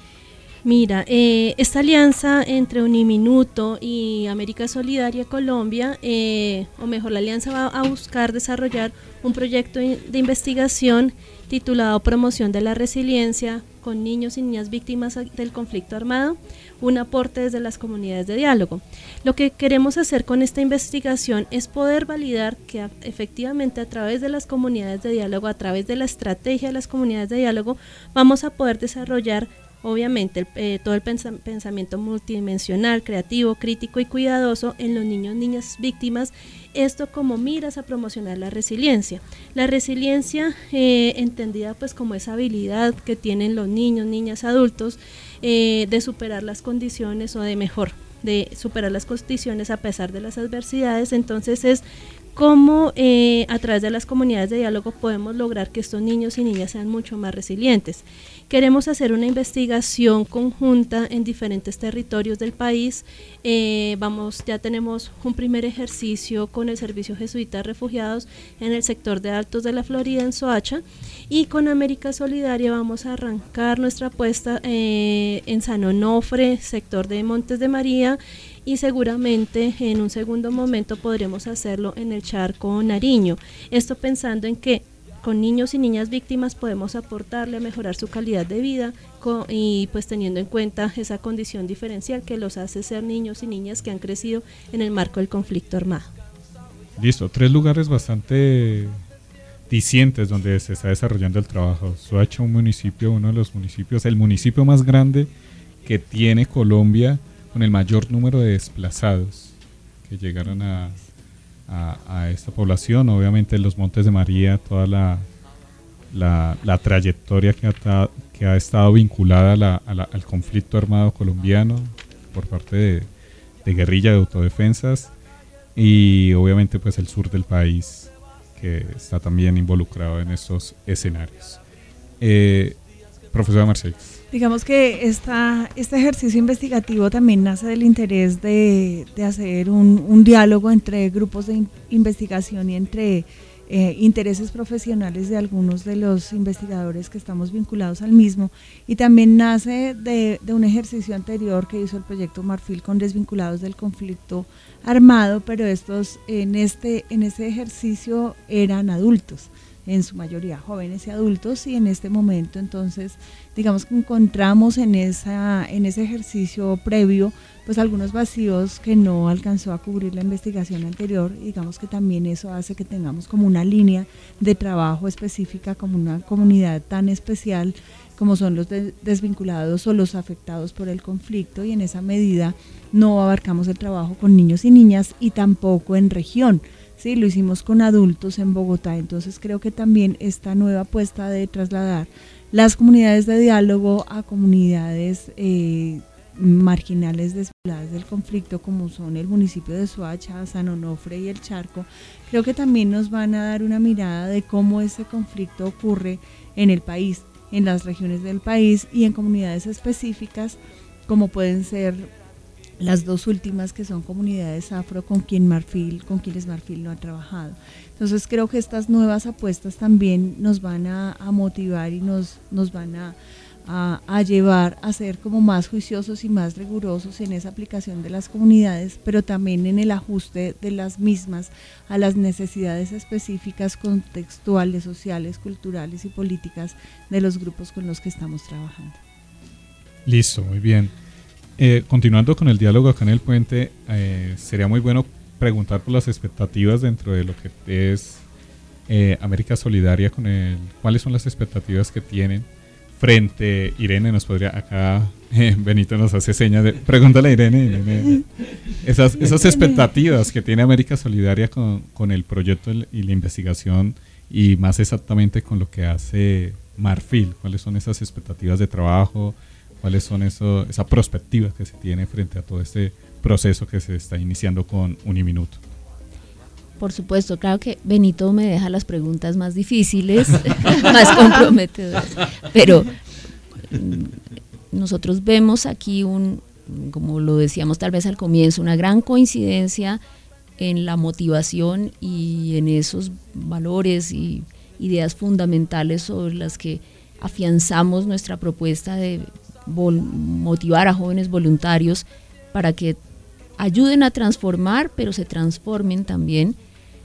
Mira, eh, esta alianza entre Uniminuto y América Solidaria Colombia, eh, o mejor, la alianza va a buscar desarrollar un proyecto de investigación titulado Promoción de la Resiliencia con niños y niñas víctimas del conflicto armado, un aporte desde las comunidades de diálogo. Lo que queremos hacer con esta investigación es poder validar que efectivamente a través de las comunidades de diálogo, a través de la estrategia de las comunidades de diálogo, vamos a poder desarrollar obviamente el, eh, todo el pensa- pensamiento multidimensional, creativo, crítico y cuidadoso en los niños, niñas víctimas, esto como miras a promocionar la resiliencia. La resiliencia eh, entendida pues como esa habilidad que tienen los niños, niñas, adultos eh, de superar las condiciones o de mejor, de superar las condiciones a pesar de las adversidades. Entonces es cómo eh, a través de las comunidades de diálogo podemos lograr que estos niños y niñas sean mucho más resilientes. Queremos hacer una investigación conjunta en diferentes territorios del país. Eh, vamos, ya tenemos un primer ejercicio con el Servicio Jesuita de Refugiados en el sector de Altos de la Florida, en Soacha, y con América Solidaria vamos a arrancar nuestra apuesta eh, en San Onofre, sector de Montes de María, y seguramente en un segundo momento podremos hacerlo en el Charco Nariño. Esto pensando en que con niños y niñas víctimas podemos aportarle a mejorar su calidad de vida con, y pues teniendo en cuenta esa condición diferencial que los hace ser niños y niñas que han crecido en el marco del conflicto armado. Listo, tres lugares bastante dicientes donde se está desarrollando el trabajo. Soacha, un municipio, uno de los municipios, el municipio más grande que tiene Colombia, con el mayor número de desplazados que llegaron a, a, a esta población. Obviamente los Montes de María, toda la, la, la trayectoria que ha, que ha estado vinculada a la, a la, al conflicto armado colombiano por parte de, de guerrilla de autodefensas, y obviamente pues el sur del país, que está también involucrado en estos escenarios. Eh, profesora Mercedes. Digamos que esta, este ejercicio investigativo también nace del interés de, de hacer un, un diálogo entre grupos de in, investigación y entre eh, intereses profesionales de algunos de los investigadores que estamos vinculados al mismo, y también nace de, de un ejercicio anterior que hizo el proyecto Marfil con desvinculados del conflicto armado, pero estos en este, en este ejercicio eran adultos, en su mayoría jóvenes y adultos, y en este momento entonces digamos que encontramos en esa en ese ejercicio previo pues algunos vacíos que no alcanzó a cubrir la investigación anterior, y digamos que también eso hace que tengamos como una línea de trabajo específica, como una comunidad tan especial como son los de, desvinculados o los afectados por el conflicto, y en esa medida no abarcamos el trabajo con niños y niñas y tampoco en región. Sí, lo hicimos con adultos en Bogotá. Entonces creo que también esta nueva apuesta de trasladar las comunidades de diálogo a comunidades eh, marginales desvinculadas del conflicto, como son el municipio de Soacha, San Onofre y el Charco, creo que también nos van a dar una mirada de cómo ese conflicto ocurre en el país, en las regiones del país y en comunidades específicas, como pueden ser las dos últimas que son comunidades afro con quien Marfil, con quienes Marfil no ha trabajado. Entonces creo que estas nuevas apuestas también nos van a, a motivar y nos, nos van a, a, a llevar a ser como más juiciosos y más rigurosos en esa aplicación de las comunidades, pero también en el ajuste de las mismas a las necesidades específicas, contextuales, sociales, culturales y políticas de los grupos con los que estamos trabajando. Listo, muy bien. Eh, continuando con el diálogo acá en el puente, eh, sería muy bueno preguntar por las expectativas dentro de lo que es eh, América Solidaria, con el, cuáles son las expectativas que tienen frente. Irene nos podría, acá eh, Benito nos hace señas de, pregúntale a Irene, Irene esas, esas expectativas que tiene América Solidaria con, con el proyecto y la investigación, y más exactamente con lo que hace Marfil. ¿Cuáles son esas expectativas de trabajo? ¿Cuáles son eso, esa perspectiva que se tiene frente a todo este proceso que se está iniciando con Uniminuto? Por supuesto, claro que Benito me deja las preguntas más difíciles, más comprometedoras, pero nosotros vemos aquí un, como lo decíamos tal vez al comienzo, una gran coincidencia en la motivación y en esos valores y ideas fundamentales sobre las que afianzamos nuestra propuesta de motivar a jóvenes voluntarios para que ayuden a transformar, pero se transformen también.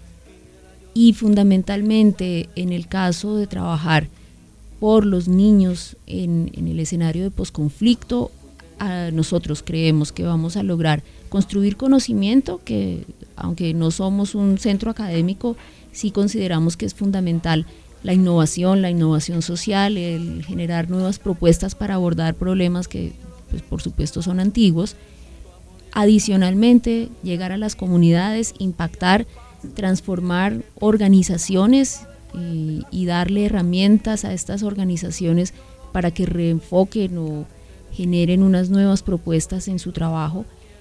Y fundamentalmente en el caso de trabajar por los niños en, en el escenario de posconflicto, a nosotros creemos que vamos a lograr construir conocimiento, que aunque no somos un centro académico, sí consideramos que es fundamental la innovación, la innovación social, el generar nuevas propuestas para abordar problemas que, pues, por supuesto son antiguos. Adicionalmente, llegar a las comunidades, impactar, transformar organizaciones y, y darle herramientas a estas organizaciones para que reenfoquen o generen unas nuevas propuestas en su trabajo,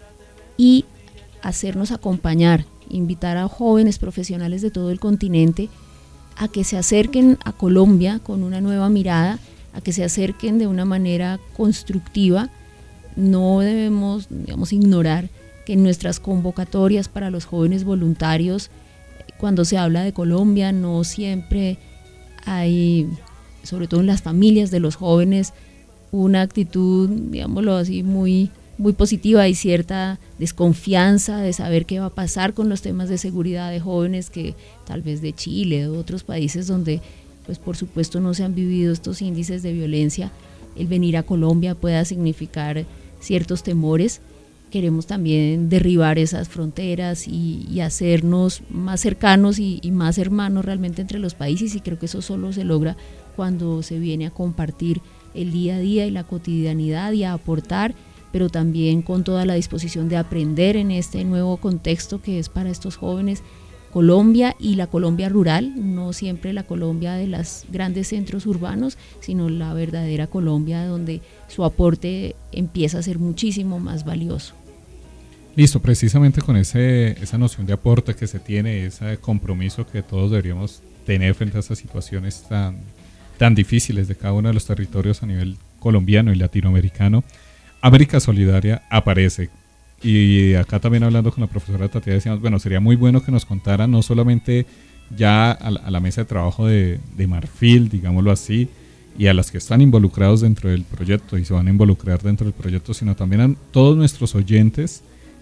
y hacernos acompañar, invitar a jóvenes profesionales de todo el continente a que se acerquen a Colombia con una nueva mirada, a que se acerquen de una manera constructiva. No debemos, digamos, ignorar que en nuestras convocatorias para los jóvenes voluntarios, cuando se habla de Colombia, no siempre hay, sobre todo en las familias de los jóvenes, una actitud, digámoslo así, muy, muy positiva y cierta desconfianza de saber qué va a pasar con los temas de seguridad de jóvenes que tal vez de Chile o de otros países donde, pues por supuesto, no se han vivido estos índices de violencia. El venir a Colombia pueda significar ciertos temores. Queremos también derribar esas fronteras y, y hacernos más cercanos y, y más hermanos realmente entre los países, y creo que eso solo se logra cuando se viene a compartir el día a día y la cotidianidad y a aportar, pero también con toda la disposición de aprender en este nuevo contexto que es para estos jóvenes Colombia, y la Colombia rural, no siempre la Colombia de los grandes centros urbanos, sino la verdadera Colombia donde su aporte empieza a ser muchísimo más valioso. Listo, precisamente con ese, esa noción de aporte que se tiene, ese compromiso que todos deberíamos tener frente a estas situaciones tan, tan difíciles de cada uno de los territorios a nivel colombiano y latinoamericano, América Solidaria aparece. Y acá también hablando con la profesora Tatiana decíamos, bueno, sería muy bueno que nos contara no solamente ya a la, a la mesa de trabajo de, de Marfil, digámoslo así, y a las que están involucrados dentro del proyecto y se van a involucrar dentro del proyecto, sino también a todos nuestros oyentes.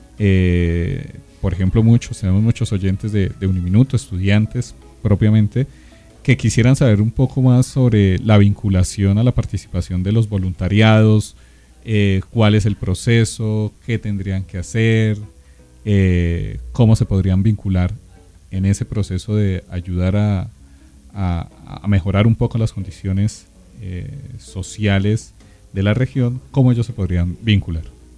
Eh, por ejemplo, muchos, tenemos muchos oyentes de, de Uniminuto, estudiantes propiamente, que quisieran saber un poco más sobre la vinculación a la participación de los voluntariados, eh, cuál es el proceso, qué tendrían que hacer, eh, cómo se podrían vincular en ese proceso de ayudar a, a, a mejorar un poco las condiciones eh, sociales de la región, cómo ellos se podrían vincular.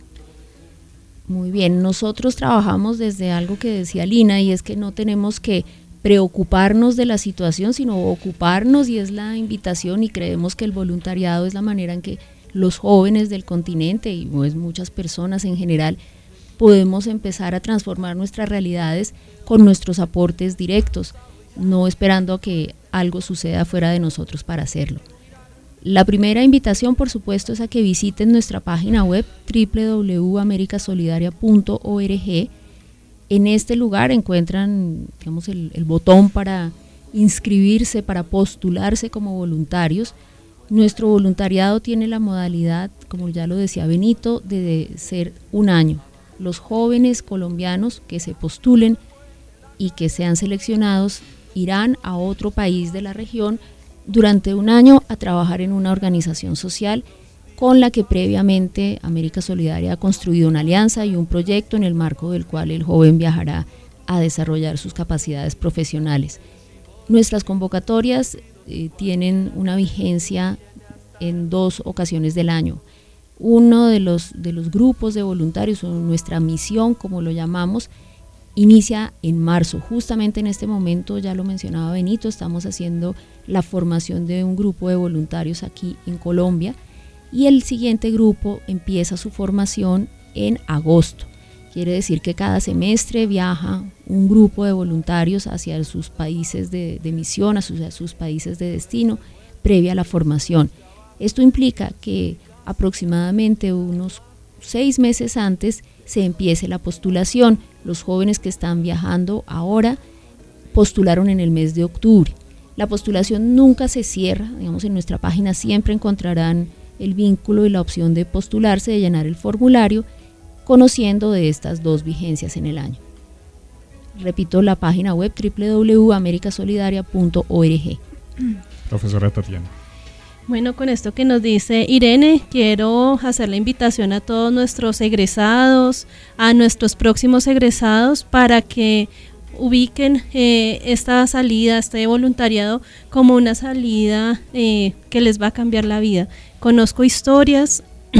Muy bien, nosotros trabajamos desde algo que decía Lina, y es que no tenemos que preocuparnos de la situación, sino ocuparnos, y es la invitación, y creemos que el voluntariado es la manera en que los jóvenes del continente y pues muchas personas en general podemos empezar a transformar nuestras realidades con nuestros aportes directos, no esperando a que algo suceda fuera de nosotros para hacerlo. La primera invitación, por supuesto, es a que visiten nuestra página web doble u doble u doble u punto america solidaria punto org. En este lugar encuentran, digamos, el, el botón para inscribirse, para postularse como voluntarios. Nuestro voluntariado tiene la modalidad, como ya lo decía Benito, de, de ser un año. Los jóvenes colombianos que se postulen y que sean seleccionados irán a otro país de la región durante un año a trabajar en una organización social con la que previamente América Solidaria ha construido una alianza y un proyecto en el marco del cual el joven viajará a desarrollar sus capacidades profesionales. Nuestras convocatorias eh, tienen una vigencia en dos ocasiones del año. Uno de los, de los grupos de voluntarios, o nuestra misión, como lo llamamos, inicia en marzo. Justamente en este momento, ya lo mencionaba Benito, estamos haciendo la formación de un grupo de voluntarios aquí en Colombia, y el siguiente grupo empieza su formación en agosto. Quiere decir que cada semestre viaja un grupo de voluntarios hacia sus países de, de misión, hacia sus países de destino, previa a la formación. Esto implica que aproximadamente unos seis meses antes se empiece la postulación. Los jóvenes que están viajando ahora postularon en el mes de octubre. La postulación nunca se cierra, digamos, en nuestra página siempre encontrarán el vínculo y la opción de postularse, de llenar el formulario, conociendo de estas dos vigencias en el año. Repito, la página web doble u doble u doble u punto america solidaria punto org. Profesora Tatiana. Bueno, con esto que nos dice Irene, quiero hacer la invitación a todos nuestros egresados, a nuestros próximos egresados, para que ubiquen eh, esta salida, este voluntariado, como una salida eh, que les va a cambiar la vida. Conozco historias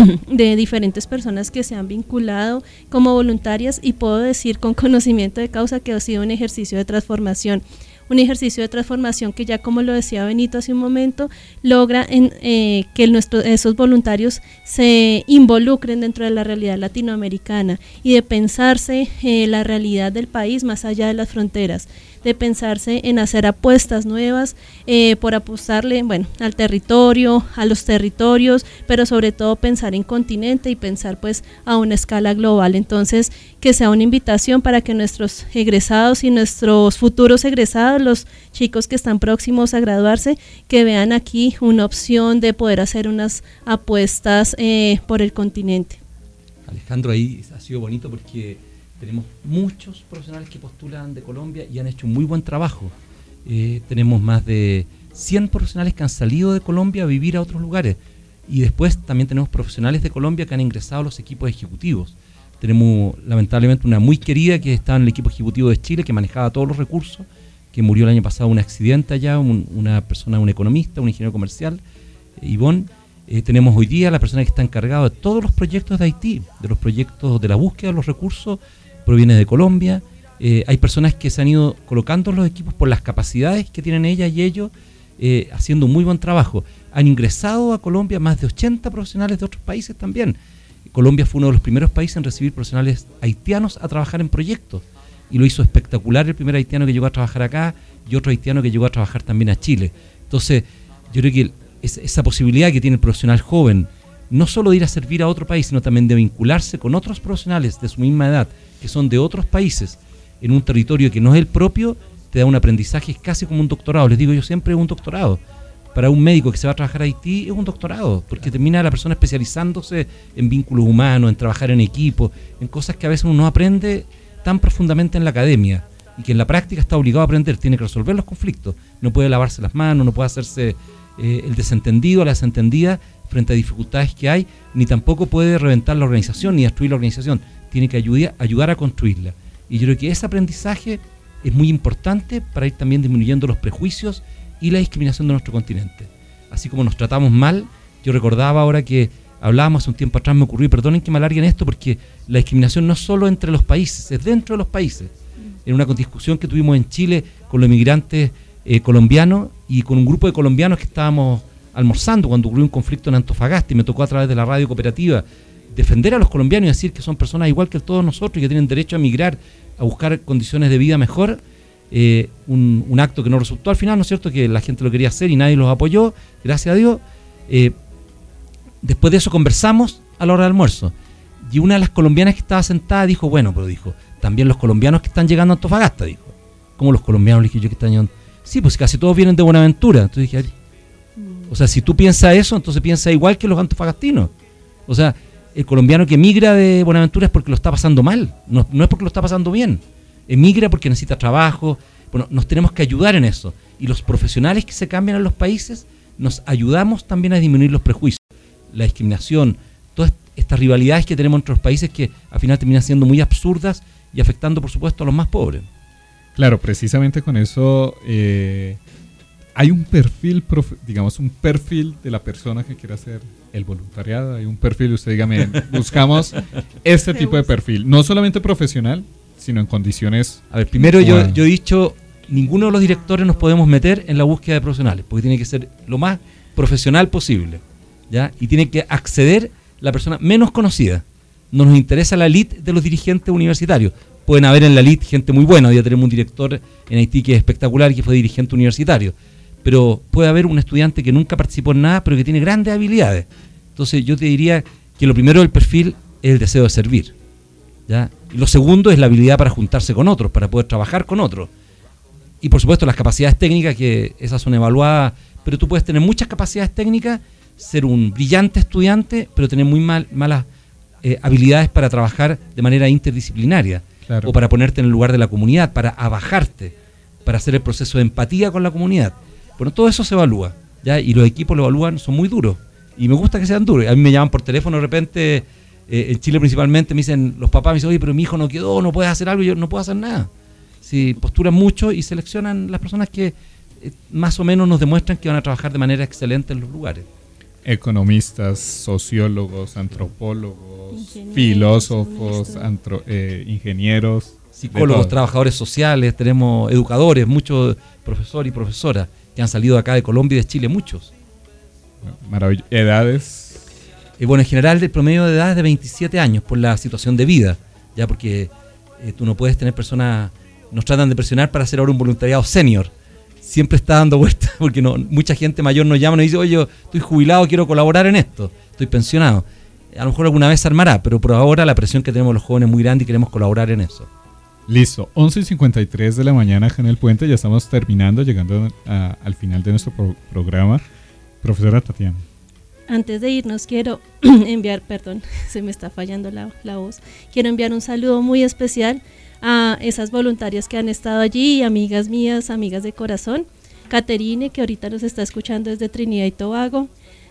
de diferentes personas que se han vinculado como voluntarias y puedo decir con conocimiento de causa que ha sido un ejercicio de transformación. Un ejercicio de transformación que, ya como lo decía Benito hace un momento, logra en, eh, que nuestro, esos voluntarios se involucren dentro de la realidad latinoamericana y de pensarse eh, la realidad del país más allá de las fronteras, de pensarse en hacer apuestas nuevas, eh, por apostarle, bueno, al territorio, a los territorios, pero sobre todo pensar en continente y pensar pues a una escala global. Entonces, que sea una invitación para que nuestros egresados y nuestros futuros egresados, los chicos que están próximos a graduarse, que vean aquí una opción de poder hacer unas apuestas eh, por el continente. Alejandro, ahí ha sido bonito porque tenemos muchos profesionales que postulan de Colombia y han hecho un muy buen trabajo. Eh, tenemos más de cien profesionales que han salido de Colombia a vivir a otros lugares. Y después también tenemos profesionales de Colombia que han ingresado a los equipos ejecutivos. Tenemos lamentablemente una muy querida que estaba en el equipo ejecutivo de Chile, que manejaba todos los recursos, que murió el año pasado en un accidente allá, un, una persona, un economista, un ingeniero comercial, eh, Ivonne. Eh, tenemos hoy día la persona que está encargada de todos los proyectos de Haití, de los proyectos de la búsqueda de los recursos, proviene de Colombia. Eh, hay personas que se han ido colocando en los equipos por las capacidades que tienen ellas y ellos, eh, haciendo un muy buen trabajo. Han ingresado a Colombia más de ochenta profesionales de otros países también. Colombia fue uno de los primeros países en recibir profesionales haitianos a trabajar en proyectos, y lo hizo espectacular el primer haitiano que llegó a trabajar acá y otro haitiano que llegó a trabajar también a Chile. Entonces, yo creo que es, esa posibilidad que tiene el profesional joven, no solo de ir a servir a otro país, sino también de vincularse con otros profesionales de su misma edad, que son de otros países, en un territorio que no es el propio, te da un aprendizaje, es casi como un doctorado. Les digo yo siempre, es un doctorado. Para un médico que se va a trabajar a Haití es un doctorado, porque termina la persona especializándose en vínculos humanos, en trabajar en equipo, en cosas que a veces uno no aprende tan profundamente en la academia, y que en la práctica está obligado a aprender. Tiene que resolver los conflictos, no puede lavarse las manos, no puede hacerse eh, el desentendido, la desentendida frente a dificultades que hay, ni tampoco puede reventar la organización, ni destruir la organización. Tiene que ayudar, ayudar a construirla. Y yo creo que ese aprendizaje es muy importante para ir también disminuyendo los prejuicios y la discriminación de nuestro continente. Así como nos tratamos mal, yo recordaba ahora que hablábamos hace un tiempo atrás, me ocurrió, y perdonen que me alarguen esto, porque la discriminación no es solo entre los países, es dentro de los países. En una discusión que tuvimos en Chile con los inmigrantes eh, colombianos y con un grupo de colombianos que estábamos almorzando cuando ocurrió un conflicto en Antofagasta, y me tocó a través de la radio cooperativa defender a los colombianos y decir que son personas igual que todos nosotros y que tienen derecho a migrar, a buscar condiciones de vida mejor. Eh, un, un acto que no resultó al final, ¿no es cierto?, que la gente lo quería hacer y nadie los apoyó, gracias a Dios. Eh, después de eso conversamos a la hora del almuerzo. Y una de las colombianas que estaba sentada dijo, bueno, pero dijo, también los colombianos que están llegando a Antofagasta, dijo. ¿Cómo los colombianos? Le dije yo que están llegando. Sí, pues casi todos vienen de Buenaventura. Entonces dije, ay, o sea, si tú piensas eso, entonces piensa igual que los antofagastinos. O sea, el colombiano que emigra de Buenaventura es porque lo está pasando mal, no, no es porque lo está pasando bien. Emigra porque necesita trabajo. Bueno, nos tenemos que ayudar en eso. Y los profesionales que se cambian en los países, nos ayudamos también a disminuir los prejuicios, la discriminación, todas estas rivalidades que tenemos entre los países que al final terminan siendo muy absurdas y afectando, por supuesto, a los más pobres. Claro, precisamente con eso eh, hay un perfil, profe, digamos, un perfil de la persona que quiere hacer el voluntariado. Hay un perfil, usted dígame, buscamos este tipo de perfil, no solamente profesional, sino en condiciones... A ver, primero yo, yo he dicho, ninguno de los directores nos podemos meter en la búsqueda de profesionales, porque tiene que ser lo más profesional posible, ¿ya? Y tiene que acceder la persona menos conocida. No nos interesa la elite de los dirigentes universitarios. Pueden haber en la elite gente muy buena. Hoy ya tenemos un director en Haití que es espectacular y que fue dirigente universitario. Pero puede haber un estudiante que nunca participó en nada, pero que tiene grandes habilidades. Entonces yo te diría que lo primero del perfil es el deseo de servir, ¿ya? Y lo segundo es la habilidad para juntarse con otros, para poder trabajar con otros. Y por supuesto las capacidades técnicas, que esas son evaluadas, pero tú puedes tener muchas capacidades técnicas, ser un brillante estudiante, pero tener muy mal, malas eh, habilidades para trabajar de manera interdisciplinaria. Claro. O para ponerte en el lugar de la comunidad, para abajarte, para hacer el proceso de empatía con la comunidad. Bueno, todo eso se evalúa, ¿ya? Y los equipos lo evalúan, son muy duros. Y me gusta que sean duros. A mí me llaman por teléfono de repente, eh, en Chile principalmente, me dicen, los papás me dicen, oye, pero mi hijo no quedó, no puedes hacer algo. Y yo no puedo hacer nada. Si posturan mucho y seleccionan las personas que eh, más o menos nos demuestran que van a trabajar de manera excelente en los lugares. Economistas, sociólogos, antropólogos, ingenieros, filósofos, antro, eh, ingenieros, psicólogos, trabajadores sociales, tenemos educadores, muchos profesores y profesoras que han salido acá de Colombia y de Chile, muchos. Maravilloso. ¿Edades? Eh, bueno, en general el promedio de edad es de veintisiete años por la situación de vida, ya porque eh, tú no puedes tener personas, nos tratan de presionar para hacer ahora un voluntariado senior. Siempre está dando vueltas, porque no, mucha gente mayor nos llama y nos dice, oye, yo estoy jubilado, quiero colaborar en esto, estoy pensionado. A lo mejor alguna vez se armará, pero por ahora la presión que tenemos los jóvenes es muy grande y queremos colaborar en eso. Listo, once y cincuenta y tres de la mañana acá en el puente, ya estamos terminando, llegando a, al final de nuestro pro programa. Profesora Tatiana. Antes de irnos quiero enviar, perdón, se me está fallando la, la voz, quiero enviar un saludo muy especial a esas voluntarias que han estado allí, amigas mías, amigas de corazón, Caterine, que ahorita nos está escuchando desde Trinidad y Tobago,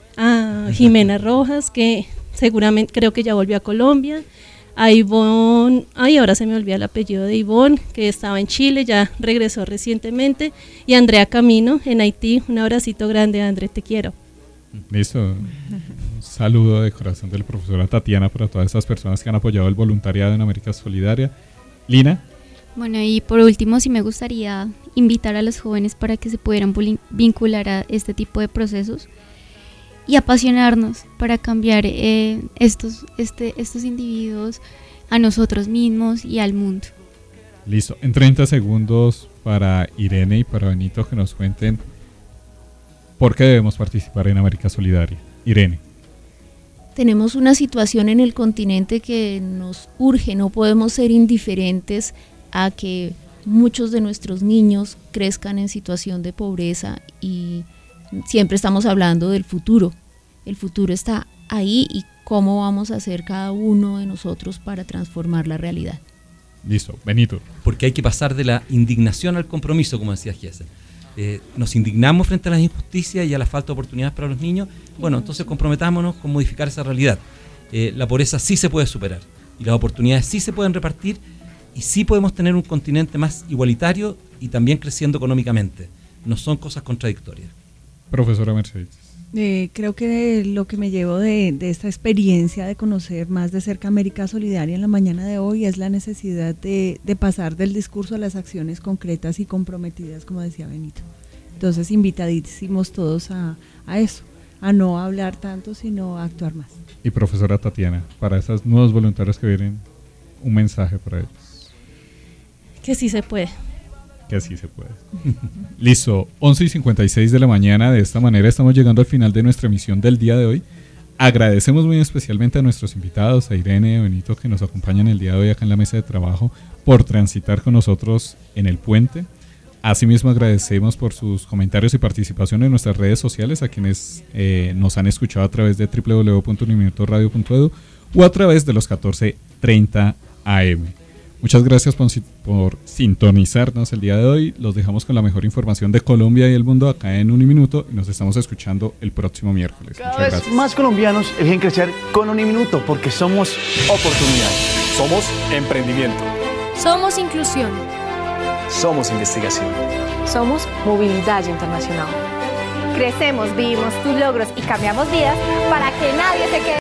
a Jimena Rojas, que seguramente creo que ya volvió a Colombia, a Ivonne, ay ahora se me olvida el apellido de Ivonne, que estaba en Chile, ya regresó recientemente, y a Andrea Camino en Haití. Un abracito grande, André, te quiero. Listo, un saludo de corazón de la profesora Tatiana para todas esas personas que han apoyado el voluntariado en América Solidaria. Lina. Bueno, y por último, sí me gustaría invitar a los jóvenes para que se pudieran vincular a este tipo de procesos y apasionarnos para cambiar eh, estos, este, estos individuos, a nosotros mismos y al mundo. Listo, en treinta segundos para Irene y para Benito que nos cuenten por qué debemos participar en América Solidaria. Irene. Tenemos una situación en el continente que nos urge, no podemos ser indiferentes a que muchos de nuestros niños crezcan en situación de pobreza, y siempre estamos hablando del futuro. El futuro está ahí, y cómo vamos a hacer cada uno de nosotros para transformar la realidad. Listo, Benito. Porque hay que pasar de la indignación al compromiso, como decía Giesen. Eh, nos indignamos frente a las injusticias y a la falta de oportunidades para los niños. Bueno, entonces comprometámonos con modificar esa realidad. Eh, la pobreza sí se puede superar, y las oportunidades sí se pueden repartir, y sí podemos tener un continente más igualitario y también creciendo económicamente. No son cosas contradictorias. Profesora Mercedes. Eh, creo que lo que me llevo de, de esta experiencia de conocer más de cerca América Solidaria en la mañana de hoy es la necesidad de, de pasar del discurso a las acciones concretas y comprometidas, como decía Benito. Entonces, invitadísimos todos a, a eso, a no hablar tanto, sino a actuar más. Y profesora Tatiana, para esos nuevos voluntarios que vienen, un mensaje para ellos. Que sí se puede, Que así se puede. Listo, once y cincuenta y seis de la mañana. De esta manera estamos llegando al final de nuestra emisión del día de hoy. Agradecemos muy especialmente a nuestros invitados, a Irene y a Benito, que nos acompañan el día de hoy acá en la mesa de trabajo, por transitar con nosotros en el puente. Asimismo, agradecemos por sus comentarios y participación en nuestras redes sociales, a quienes eh, nos han escuchado a través de doble u doble u doble u punto uniminuto radio punto edu o a través de los catorce treinta A M. Muchas gracias por, por sintonizarnos el día de hoy. Los dejamos con la mejor información de Colombia y el mundo acá en Uniminuto y nos estamos escuchando el próximo miércoles. Cada vez gracias. Más colombianos eligen crecer con Uniminuto porque somos oportunidad. Somos emprendimiento. Somos inclusión. Somos investigación. Somos movilidad internacional. Crecemos, vivimos tus logros y cambiamos vidas para que nadie se quede.